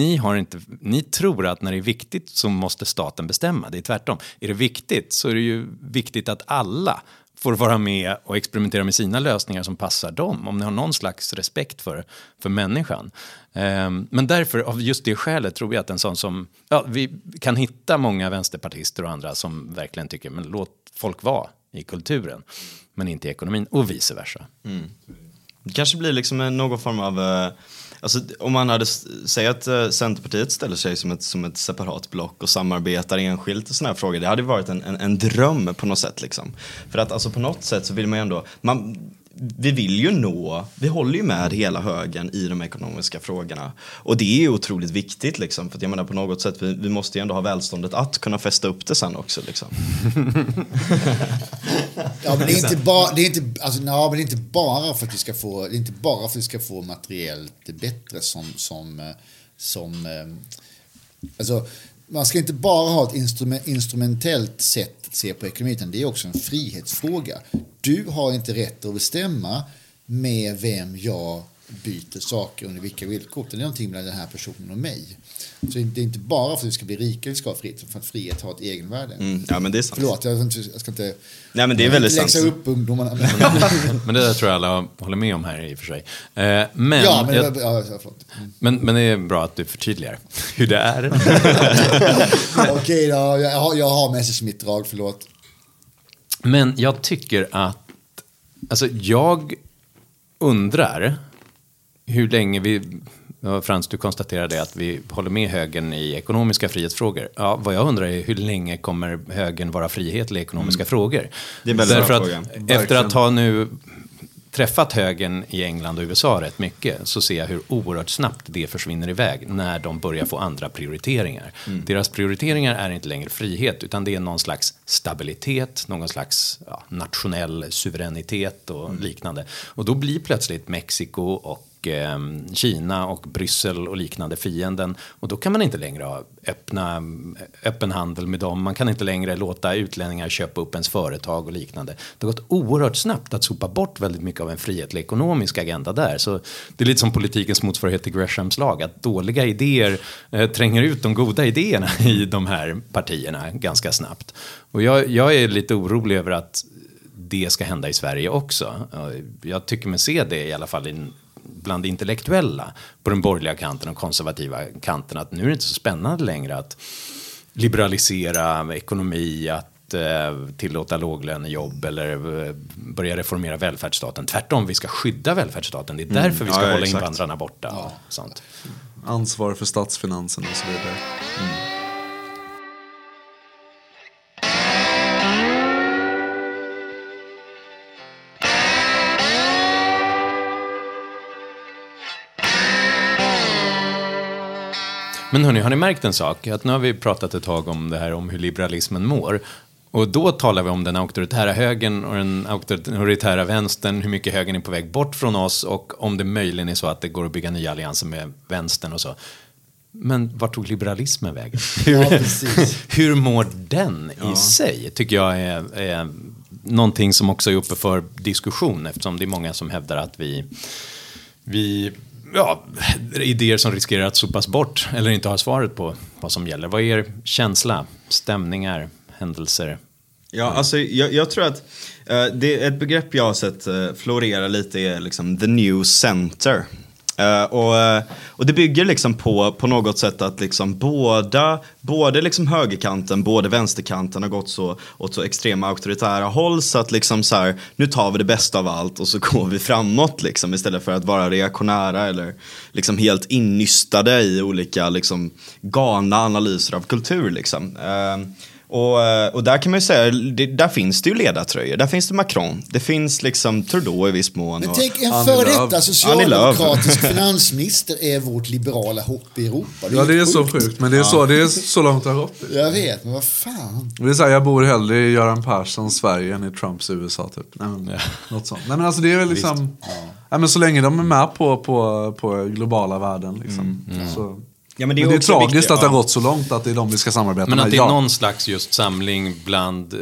S3: ni tror att när det är viktigt så måste staten bestämma. Det är tvärtom. Är det viktigt så är det ju viktigt att alla får vara med och experimentera med sina lösningar som passar dem. Om ni har någon slags respekt för människan. Men därför, av just det skälet, tror jag att en sån som... Ja, vi kan hitta många vänsterpartister och andra som verkligen tycker, men låt folk vara i kulturen, men inte i ekonomin, och vice versa.
S5: Det kanske blir liksom någon form av... Alltså, om man hade sagt att Centerpartiet ställer sig som ett separat block och samarbetar enskilt i såna här frågor, det hade varit en dröm på något sätt liksom. För att alltså, på något sätt så vill man ju ändå... Vi håller ju med hela högen i de ekonomiska frågorna. Och det är ju otroligt viktigt liksom. För att jag menar, på något sätt, vi måste ju ändå ha välståndet att kunna fästa upp det sen också liksom.
S4: Ja, men det är inte bara för att vi ska få materiellt bättre alltså, man ska inte bara ha ett instrumentellt sätt att se på ekonomin, det är också en frihetsfråga. Du har inte rätt att bestämma med vem jag byter saker under vilka villkor. Det är någonting mellan den här personen och mig. Så det är inte bara för att vi ska bli rika vi ska ha frihet, för att frihet har ett egenvärde.
S5: Ja, men det är sant.
S4: Förlåt, jag ska inte...
S5: Nej, men det är väldigt sant.
S4: Läxa upp ungdomarna.
S3: Men det där tror jag alla håller med om här i och för sig. Men,
S4: ja, men,
S3: men det är bra att du förtydligar hur det är.
S4: Okej då, jag har Messerschmitt-drag, förlåt.
S3: Men jag tycker att, alltså jag undrar hur länge vi, Frans, du konstaterade att vi håller med högern i ekonomiska frihetsfrågor. Ja, vad jag undrar är hur länge kommer högern vara frihet i ekonomiska frågor?
S5: Det är en väldigt bra
S3: fråga. Efter att ha nu träffat högern i England och USA rätt mycket, så ser jag hur oerhört snabbt det försvinner iväg när de börjar få andra prioriteringar. Deras prioriteringar är inte längre frihet, utan det är någon slags stabilitet, någon slags nationell suveränitet och liknande. Och då blir plötsligt Mexiko och Kina och Bryssel och liknande fienden, och då kan man inte längre ha öppen handel med dem. Man kan inte längre låta utlänningar köpa upp ens företag och liknande. Det har gått oerhört snabbt att sopa bort väldigt mycket av en frihetlig ekonomisk agenda där. Så det är lite som politikens motsvarighet till Greshams lag, att dåliga idéer tränger ut de goda idéerna i de här partierna ganska snabbt. Och jag är lite orolig över att det ska hända i Sverige också. Jag tycker mig se det i alla fall bland intellektuella på den borgerliga kanten och konservativa kanten, att nu är det inte så spännande längre att liberalisera ekonomi, att tillåta låglönejobb eller börja reformera välfärdsstaten. Tvärtom, vi ska skydda välfärdsstaten. Det är därför vi ska hålla invandrarna borta. Ja. Sånt.
S6: Ansvar för statsfinanserna och så vidare.
S3: Men hörni, har ni märkt en sak? Att nu har vi pratat ett tag om det här, om hur liberalismen mår. Och då talar vi om den auktoritära högern och den auktoritära vänstern, hur mycket högern är på väg bort från oss och om det möjligen är så att det går att bygga nya allianser med vänstern och så. Men vart tog liberalismen vägen?
S4: Ja, precis.
S3: Hur mår den i sig? Tycker jag är någonting som också är uppe för diskussion, eftersom det är många som hävdar att vi idéer som riskerar att sopas bort eller inte har svaret på vad som gäller. Vad är er känsla, stämningar, händelser?
S5: Ja, alltså jag tror att det är ett begrepp jag har sett florera lite är liksom the new center. Och det bygger liksom på något sätt att liksom både liksom högerkanten, både vänsterkanten har gått så åt så extrema auktoritära håll, så att liksom så här, nu tar vi det bästa av allt och så går vi framåt liksom, istället för att vara reaktionära eller liksom helt innystade i olika liksom galna analyser av kultur liksom. Och där kan man ju säga, där finns det ju ledartröjor. Där finns det Macron. Det finns liksom Trudeau i viss mån.
S4: Men tänk, en före detta socialdemokratisk finansminister är vårt liberala hopp i Europa.
S6: Ja, det är så sjukt. Men det är så långt det har gått.
S4: Jag vet, men vad fan.
S6: Det är så här, jag bor hellre i Göran Perssons Sverige än i Trumps USA typ. Nej, men, något sånt. Nej, men alltså det är väl liksom... Ja, men så länge de är med på globala värden liksom. Så... Ja, men det är tragiskt viktigt, att det har gått så långt att det är de vi ska samarbeta med.
S3: Men att det är någon slags just samling bland,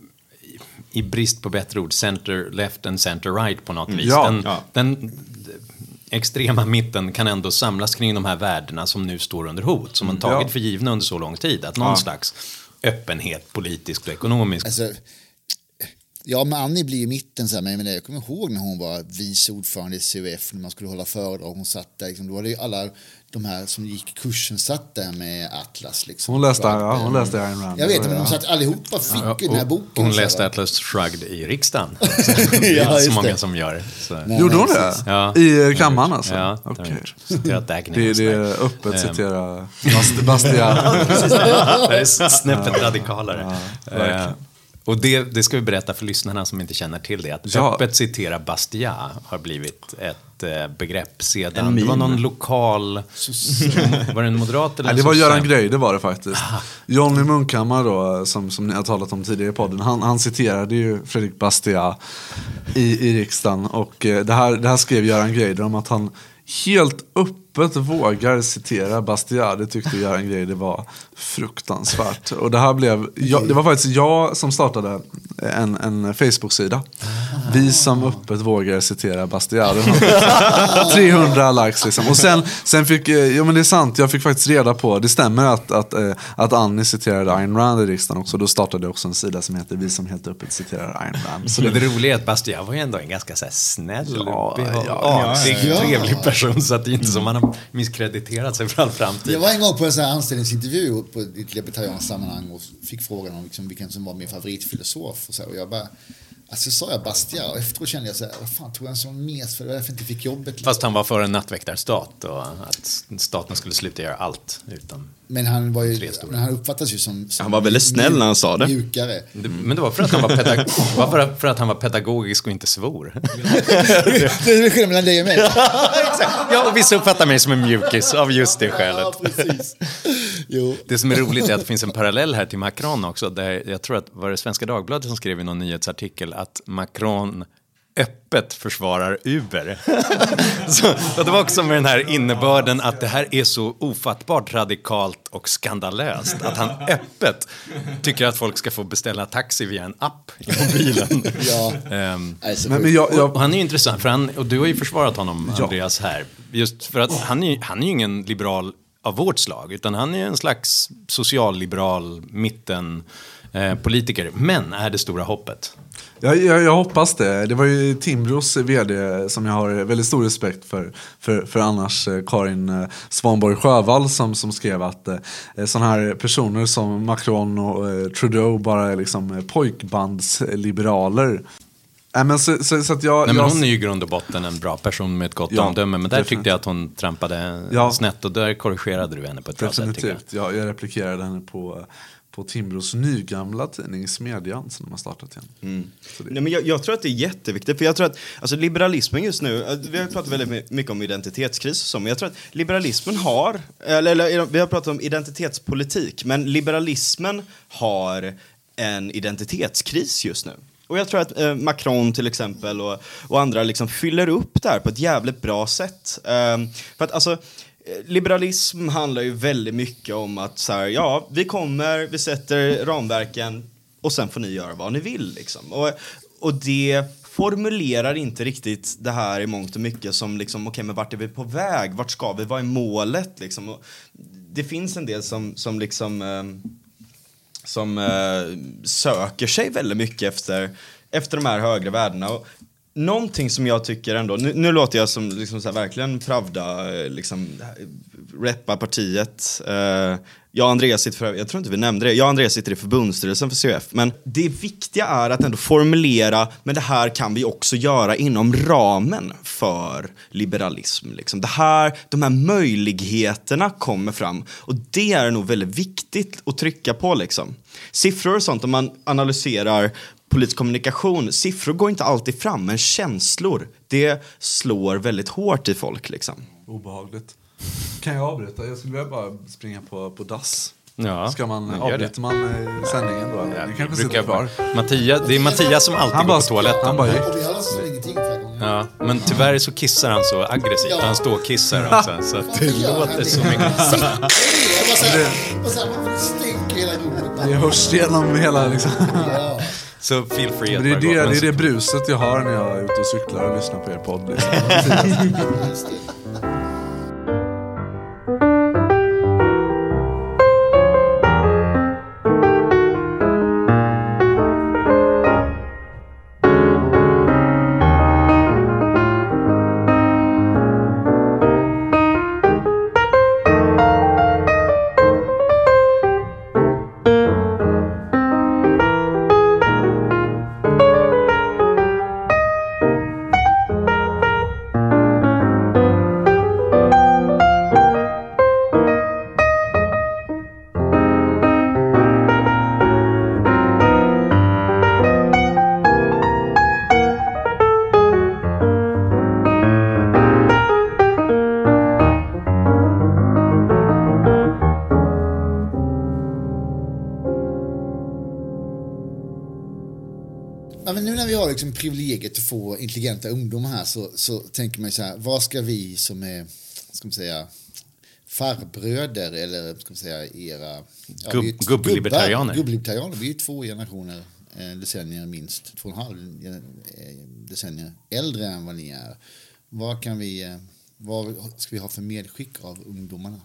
S3: i brist på bättre ord, center left and center right på något vis. Den extrema mitten kan ändå samlas kring de här värdena som nu står under hot, som man tagit för givna under så lång tid. Att någon slags öppenhet, politiskt och ekonomiskt.
S4: Alltså, ja, men Annie blir i mitten så här, men jag kommer ihåg när hon var vice ordförande i CUF när man skulle hålla föredrag, hon satt där liksom, då var det ju alla de här som gick kursen satt där med Atlas liksom.
S6: Hon läste Ayn Rand.
S4: Jag vet, men de satt allihopa fick den här boken.
S3: Hon läste Atlas Shrugged i riksdagen.
S4: Det är
S3: så många som gör.
S6: Gjorde hon det?
S3: Ja.
S6: I kammaren alltså?
S3: Ja,
S6: okay.
S3: Citerat Agnes.
S6: Det är öppet citera Bastia.
S3: Det är snäppet radikalare. Och det ska vi berätta för lyssnarna som inte känner till det. Att öppet citera Bastia har blivit ett begrepp sedan. Det var någon lokal... Var det en moderat eller en
S6: det var Göran Grey, det var det faktiskt. Johnny Munkhammar då, som ni har talat om tidigare i podden. Han citerade ju Fredrik Bastia i riksdagen. Och det här skrev Göran Grey om att han helt öppet vågar citera Bastiat, det tyckte Göran Greider var fruktansvärt. Och det här blev, det var faktiskt jag som startade en Facebook-sida. Vi som öppet vågar citera Bastiat. 300 likes liksom. Och sen fick, ja men det är sant, jag fick faktiskt reda på, det stämmer att Annie citerade Ayn Rand i riksdagen också. Då startade jag också en sida som heter Vi som helt öppet citerar Ayn Rand.
S3: Så det roliga är att Bastiat var ju ändå en ganska så här snäll, trevlig person, så att det är inte som man har misskrediterat sig för all framtid.
S4: Jag var en gång på en sån här anställningsintervju på ett libertarianskt sammanhang och fick frågan om liksom vilken som var min favoritfilosof och så, och jag bara, alltså sa jag Bastiat, och efteråt kände jag så här, vad fan tog jag en sån mes för det, därför inte fick jobbet.
S3: Fast han var för en nattväktarstat och att staten skulle sluta göra allt utan.
S4: Men han var ju, men han uppfattas ju som
S5: han var väldigt snäll när han sa det.
S4: Mjukare.
S3: Men det var för att han var för att han var pedagogisk och inte svor.
S4: Det är skillnad mellan dig och mig.
S3: Ja, och vissa uppfattar mig som en mjukis av just det skälet.
S4: Ja, precis. Jo.
S3: Det som är roligt är att det finns en parallell här till Macron också. Där jag tror att var det Svenska Dagbladet som skrev i någon nyhetsartikel att Macron öppet försvarar Uber. Så det var också med den här innebörden att det här är så ofattbart radikalt och skandalöst att han öppet tycker att folk ska få beställa taxi via en app i mobilen.
S4: Ja.
S3: Och han är ju intressant, för och du har ju försvarat honom, Andreas, här. Just för att han är ju ingen liberal av vårt slag, utan han är en slags socialliberal mitten politiker. Men är det stora hoppet?
S6: Jag hoppas det. Det var ju Timbros vd som jag har väldigt stor respekt för annars, Karin Svanborg Sjövall, som skrev att sådana här personer som Macron och Trudeau bara är liksom pojkbandsliberaler. Men så att men
S3: hon är ju i grund och botten en bra person med ett gott omdöme, men där tyckte jag att hon trampade snett, och där korrigerade du henne på ett bra sätt.
S6: Definitivt, jag replikerade henne på Timbros nygamla tidning Smedjan som de har startat igen.
S5: Nej, men jag tror att det är jätteviktigt, för jag tror att alltså, liberalismen just nu, vi har pratat väldigt mycket om identitetskris och så, men jag tror att liberalismen har, eller vi har pratat om identitetspolitik, men liberalismen har en identitetskris just nu. Och jag tror att Macron till exempel och andra liksom fyller upp där på ett jävligt bra sätt. För att alltså, liberalism handlar ju väldigt mycket om att så här, vi sätter ramverken och sen får ni göra vad ni vill liksom. Och det formulerar inte riktigt det här i mångt och mycket som liksom, okej, men vart är vi på väg? Vart ska vi? Vad är målet liksom? Och det finns en del som liksom söker sig väldigt mycket efter de här högre värdena. Och någonting som jag tycker ändå, nu låter jag som liksom så här, verkligen Pravda liksom reppa partiet. Jag och Andreas sitter jag tror inte vi nämnde det. Jag och Andreas sitter i förbundsstyrelsen för CUF, men det viktiga är att ändå formulera, men det här kan vi också göra inom ramen för liberalism liksom. De här möjligheterna kommer fram, och det är nog väldigt viktigt att trycka på liksom. Siffror och sånt, om man analyserar politisk kommunikation, siffror går inte alltid fram, men känslor, det slår väldigt hårt i folk liksom.
S6: Obehagligt. Kan jag avbryta? Jag skulle vilja bara springa på dass.
S3: Ja,
S6: ska man avbryta man sändningen då?
S3: Ja,
S6: det kanske sitter kvar.
S3: Det är Mattias som alltid går på toaletten.
S6: Han bara
S4: Och vi har alltså ingenting för gången.
S3: Ja, men tyvärr så kissar han så aggressivt. Han står och kissar också, så att det låter så mycket.
S6: Det hörs genom hela liksom.
S3: Så feel free att
S6: det är det bruset jag har när jag är ute och cyklar och lyssnar på er podd liksom.
S4: Ja, men nu när vi har liksom privilegiet att få intelligenta ungdomar här så tänker man så här, vad ska vi som är ska man säga, farbröder eller ska man säga era
S3: gubblibertarianer.
S4: Gubblibertarianer, vi är ju 2 generationer, decennier minst, 2,5 decennier äldre än vad ni är. Vad ska vi ha för medskick av ungdomarna?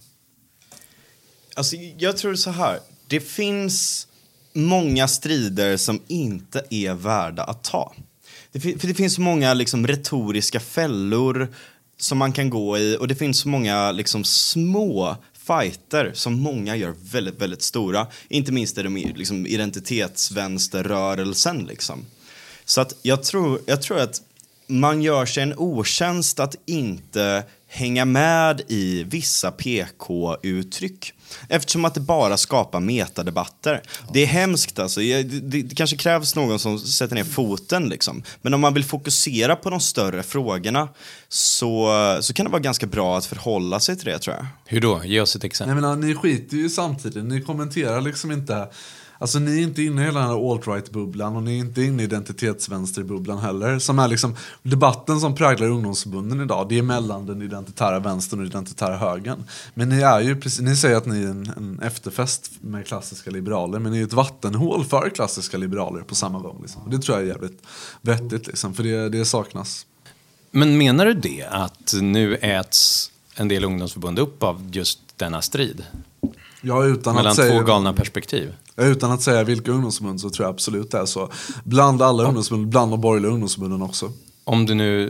S5: Alltså, jag tror så här. Det finns många strider som inte är värda att ta. För det finns så många liksom retoriska fällor som man kan gå i. Och det finns så många liksom små fighter som många gör väldigt, väldigt stora. Inte minst i de liksom identitetsvänsterrörelsen. Liksom. Så att jag tror att man gör sig en otjänst att inte hänga med i vissa PK-uttryck. Eftersom att det bara skapar metadebatter. Det är hemskt alltså. Det kanske krävs någon som sätter ner foten liksom. Men om man vill fokusera på de större frågorna så kan det vara ganska bra att förhålla sig till det, tror jag.
S3: Hur då? Ge oss ett exempel.
S6: Jag menar, ni skiter ju samtidigt. Ni kommenterar liksom inte. Alltså ni är inte inne i hela den här alt-right-bubblan och ni är inte inne i identitetsvänsterbubblan heller. Som är liksom debatten som präglar ungdomsförbunden idag. Det är mellan den identitära vänstern och den identitära högern. Men ni är ju precis, ni säger att ni är en efterfest med klassiska liberaler. Men ni är ett vattenhål för klassiska liberaler på samma gång. Liksom. Och det tror jag är jävligt vettigt liksom, för det saknas.
S3: Men menar du det att nu äts en del ungdomsförbund upp av just denna strid?
S6: Ja, utan
S3: mellan
S6: att säga,
S3: 2 galna perspektiv.
S6: Utan att säga vilka ungdomsförbund så tror jag absolut det är så. Bland alla ungdomsförbund, bland de borgerliga ungdomsförbunden också.
S3: Om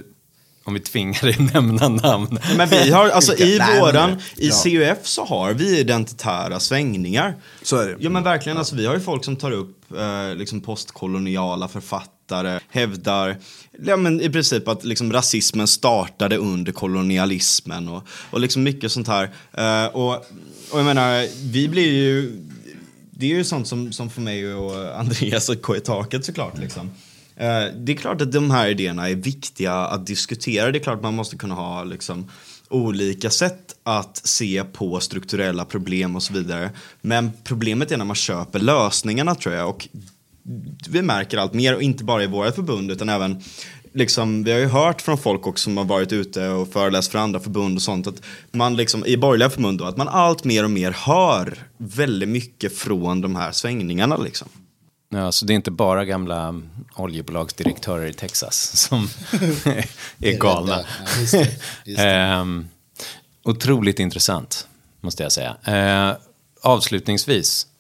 S3: vi tvingar dig nämna namn.
S5: Men vi har, alltså i CUF så har vi identitära svängningar.
S6: Så är det.
S5: Ja men verkligen, alltså vi har ju folk som tar upp liksom postkoloniala författare, hävdar men i princip att liksom rasismen startade under kolonialismen och liksom mycket sånt här. Och jag menar, vi blir ju, det är ju sånt som för mig och Andreas och K i taket såklart liksom. Det är klart att de här idéerna är viktiga att diskutera. Det är klart att man måste kunna ha liksom olika sätt att se på strukturella problem och så vidare. Men problemet är när man köper lösningarna, tror jag. Och vi märker allt mer, och inte bara i våra förbund utan även liksom, vi har ju hört från folk också som har varit ute och föreläst för andra förbund och sånt, att man liksom i borgerliga förbund då, att man allt mer och mer hör väldigt mycket från de här svängningarna liksom.
S3: Ja, så det är inte bara gamla oljebolagsdirektörer i Texas som är galna.
S4: Ja, just det.
S3: Otroligt intressant, måste jag säga. Avslutningsvis,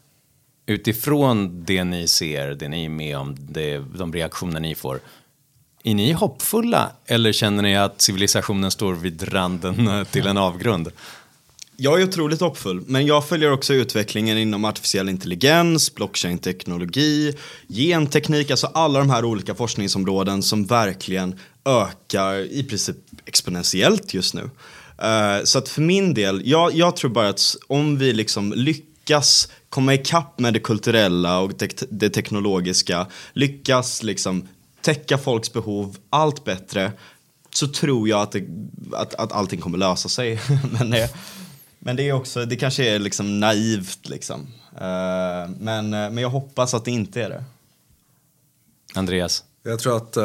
S3: utifrån det ni ser, det ni är med om, de reaktioner ni får, är ni hoppfulla eller känner ni att civilisationen står vid randen till en avgrund?
S5: Jag är otroligt hoppfull, men jag följer också utvecklingen inom artificiell intelligens, blockchain-teknologi, genteknik, alltså alla de här olika forskningsområden som verkligen ökar i princip exponentiellt just nu. Så att för min del, jag tror bara att om vi liksom lyckas komma ikapp med det kulturella och det teknologiska, lyckas liksom täcka folks behov allt bättre, så tror jag att allting kommer lösa sig. Men det är också, det kanske är liksom naivt liksom. Men jag hoppas att det inte är det.
S3: Andreas?
S6: Jag tror att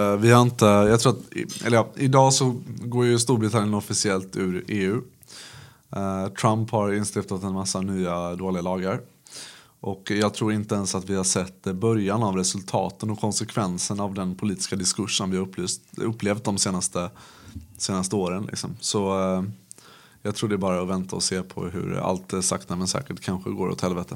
S6: idag så går ju Storbritannien officiellt ur EU. Trump har instiftat en massa nya dåliga lagar. Och jag tror inte ens att vi har sett början av resultaten och konsekvenserna av den politiska diskursen vi har upplevt de senaste åren. Liksom. Så jag tror det är bara att vänta och se på hur allt sakta men säkert kanske går åt helvete.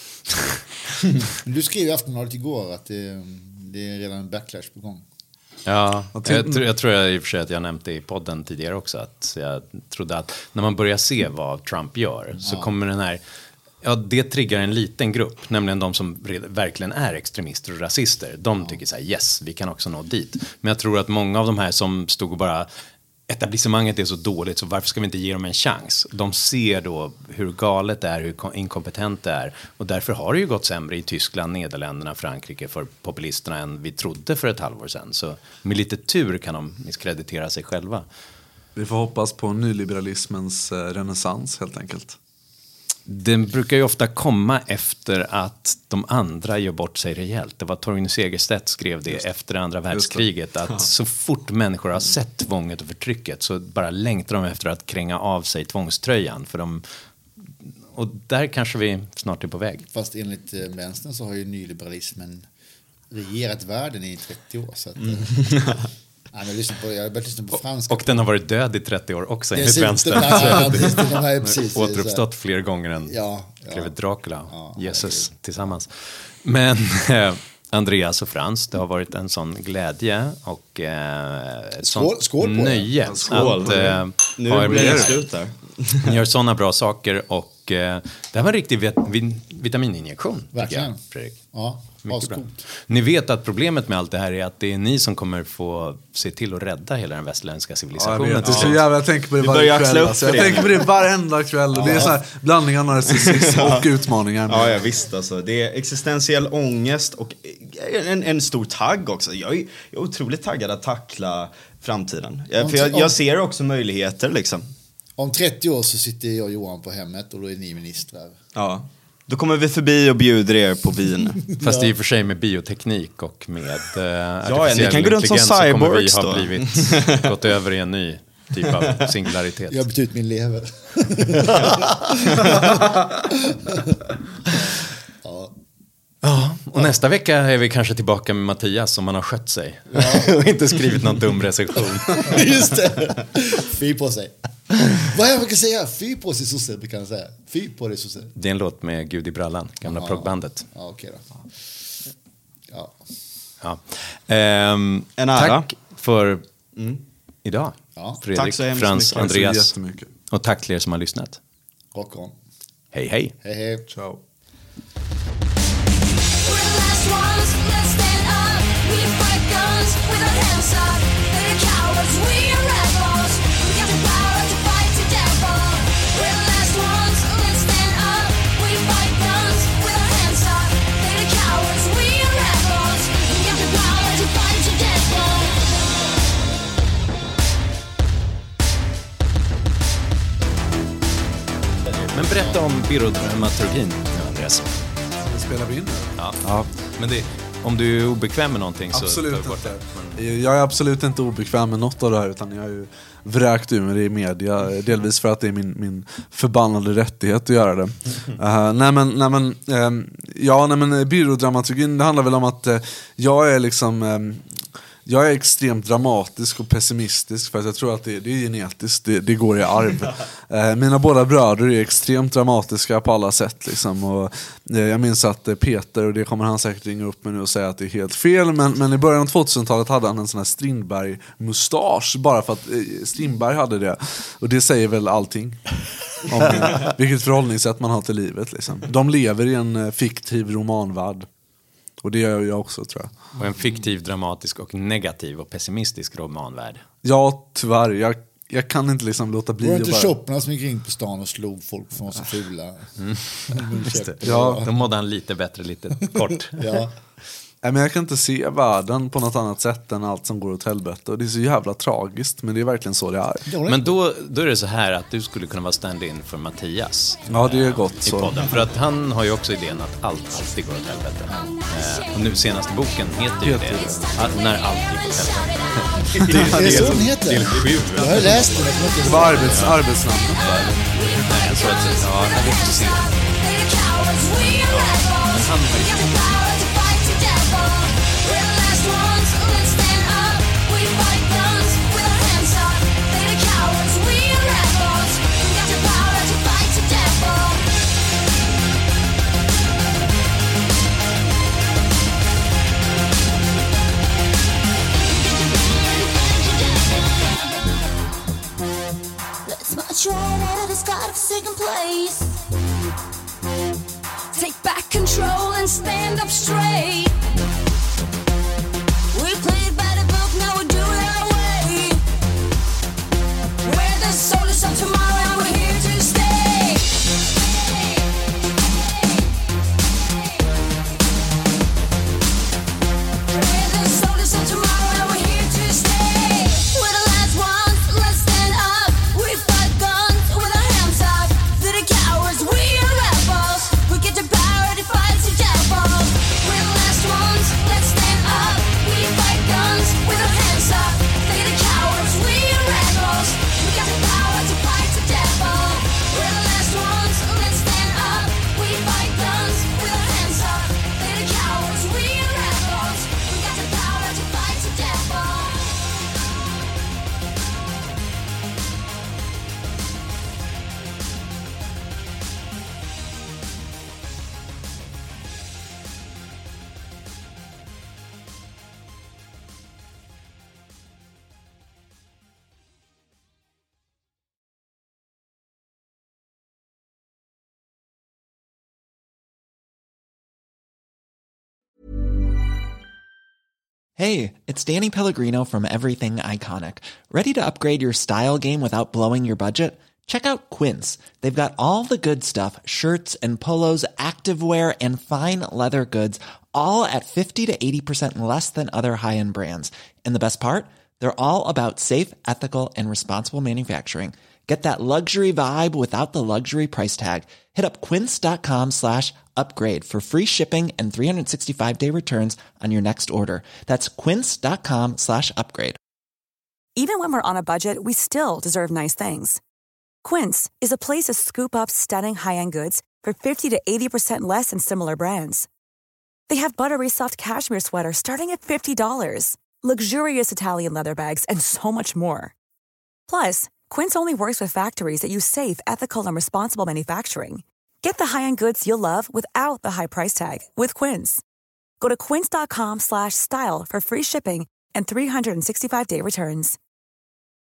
S4: Du skrev i Aftonbladet igår att det är redan en backlash på gång.
S3: Ja, jag tror i och för sig att jag nämnde i podden tidigare också att jag trodde att när man börjar se vad Trump gör så kommer den här, det triggar en liten grupp, nämligen de som verkligen är extremister och rasister. De tycker så här, yes, vi kan också nå dit. Men jag tror att många av de här som stod och bara, etablissemanget är så dåligt så varför ska vi inte ge dem en chans? De ser då hur galet det är, hur inkompetent det är. Och därför har det ju gått sämre i Tyskland, Nederländerna, Frankrike för populisterna än vi trodde för ett halvår sedan. Så med lite tur kan de misskreditera sig själva.
S6: Vi får hoppas på nyliberalismens renässans helt enkelt.
S3: Den brukar ju ofta komma efter att de andra gör bort sig rejält. Det var Torgny Segerstedt skrev det efter andra världskriget. Att så fort människor har sett tvånget och förtrycket så bara längtar de efter att kränga av sig tvångströjan. Och där kanske vi snart är på väg.
S4: Fast enligt vänstern så har ju nyliberalismen regerat världen i 30 år. Så att, jag har börjat lyssna på franska.
S3: Och den har varit död i 30 år också enligt vänstern. Återuppstått fler gånger än Greve Dracula och Jesus tillsammans. Men Andreas och Frans, det har varit en sån glädje och ett sånt nöje att
S5: nu blir det slut där.
S3: Ni gör sådana bra saker och det här var en riktig vitamininjektion.
S4: Verkligen.
S3: Fredrik.
S4: Ja,
S3: mycket bra. Ni vet att problemet med allt det här är att det är ni som kommer få se till att rädda hela den västerländska civilisationen.
S6: Ja, det är så jävla, jag tänker på det varje kväll. Alltså. Jag tänker på det varenda kväll. Det är så här blandning av narcissism och utmaningar.
S5: Ja, visst alltså. Det är existentiell ångest och en stor tagg också. Jag är otroligt taggad att tackla framtiden. Jag ser också möjligheter liksom.
S4: Om 30 år så sitter jag och Johan på hemmet och då är ni ministrar.
S5: Ja. Då kommer vi förbi och bjuder er på vin.
S3: Fast det är i och för sig med bioteknik och med
S5: ni kan gå runt som cyborgs
S3: så kommer vi ha gått över i en ny typ av singularitet.
S4: Jag har bytt ut min lever.
S3: Ja, och nästa vecka är vi kanske tillbaka med Mattias om man har skött sig. Och inte skrivit någon dum recension.
S4: Just det. Fy på sig. Vad jag kan säga? Fy på sig sosse, brukar jag säga. Fy på dig sosse.
S3: Det är en låt med Gud i brallan, gamla proggbandet.
S4: Ja, okej då.
S3: Ja.
S5: En ära.
S3: Tack för idag.
S4: Ja.
S3: Fredrik,
S5: tack så
S3: Frans, Andreas.
S6: Mycket.
S3: Och tack till er som har lyssnat.
S4: Rock on.
S3: Hej, hej.
S4: Hej, hej.
S6: Ciao.
S3: Men berätta om byrådramaturgin, Andreas.
S6: Spelar vi in?
S3: Ja. Men om du är obekväm med någonting så...
S6: Absolut inte. Jag är absolut inte obekväm med något av det här, utan jag har ju vräkt ur mig det i media. Delvis för att det är min förbannade rättighet att göra det. Byrådramaturgin, det handlar väl om att jag är liksom... Jag är extremt dramatisk och pessimistisk för att jag tror att det är genetiskt, det går i arv. Mina båda bröder är extremt dramatiska på alla sätt liksom. Och jag minns att Peter, och det kommer han säkert ringa upp med nu och säga att det är helt fel, men i början av 2000-talet hade han en sån här Strindberg-mustasch bara för att Strindberg hade det. Och det säger väl allting om vilket förhållningssätt man har till livet liksom. De lever i en fiktiv romanvärld. Och det gör jag också, tror jag.
S3: Och en fiktiv, dramatisk och negativ och pessimistisk romanvärld.
S6: Ja, tyvärr. Jag kan inte liksom låta bli.
S4: Var det inte shopparna som gick in på stan och slog folk för att vara så fula?
S3: Ja, då mådde han lite bättre, lite kort.
S4: Ja.
S6: Men jag kan inte se världen på något annat sätt än allt som går åt helvete. Och det är så jävla tragiskt, men det är verkligen så det är.
S3: Men då är det så här att du skulle kunna vara stand-in för Mattias.
S6: Ja, det är gott så.
S3: I podden. För att han har ju också idén att allt alltid går åt helvete. Och nu senaste boken heter ju det. När allt gick åt helvete.
S4: Det är så den heter.
S3: Del 7.
S4: Jag har läst det.
S6: Det var arbetsnamnet.
S3: Nej, så att ja, jag vill se. Men han har ju...
S12: Second place. Take back control and stand up straight. We played by the book, now we do it our way. We're the soldiers of tomorrow and we're here to stay. We're the soldiers of tomorrow and we're here to stay. We're the last ones, let's stand up. We fight guns with our hands up. To the cowards, we are
S13: Hey, it's Danny Pellegrino from Everything Iconic. Ready to upgrade your style game without blowing your budget? Check out Quince. They've got all the good stuff, shirts and polos, activewear, and fine leather goods, all at 50 to 80% less than other high-end brands. And the best part? They're all about safe, ethical, and responsible manufacturing. Get that luxury vibe without the luxury price tag. Hit up quince.com/upgrade for free shipping and 365-day returns on your next order. That's quince.com/upgrade.
S14: Even when we're on a budget, we still deserve nice things. Quince is a place to scoop up stunning high-end goods for 50 to 80% less than similar brands. They have buttery soft cashmere sweaters starting at $50, luxurious Italian leather bags, and so much more. Plus, Quince only works with factories that use safe, ethical, and responsible manufacturing. Get the high-end goods you'll love without the high price tag with Quince. Go to quince.com/style for free shipping and 365-day returns.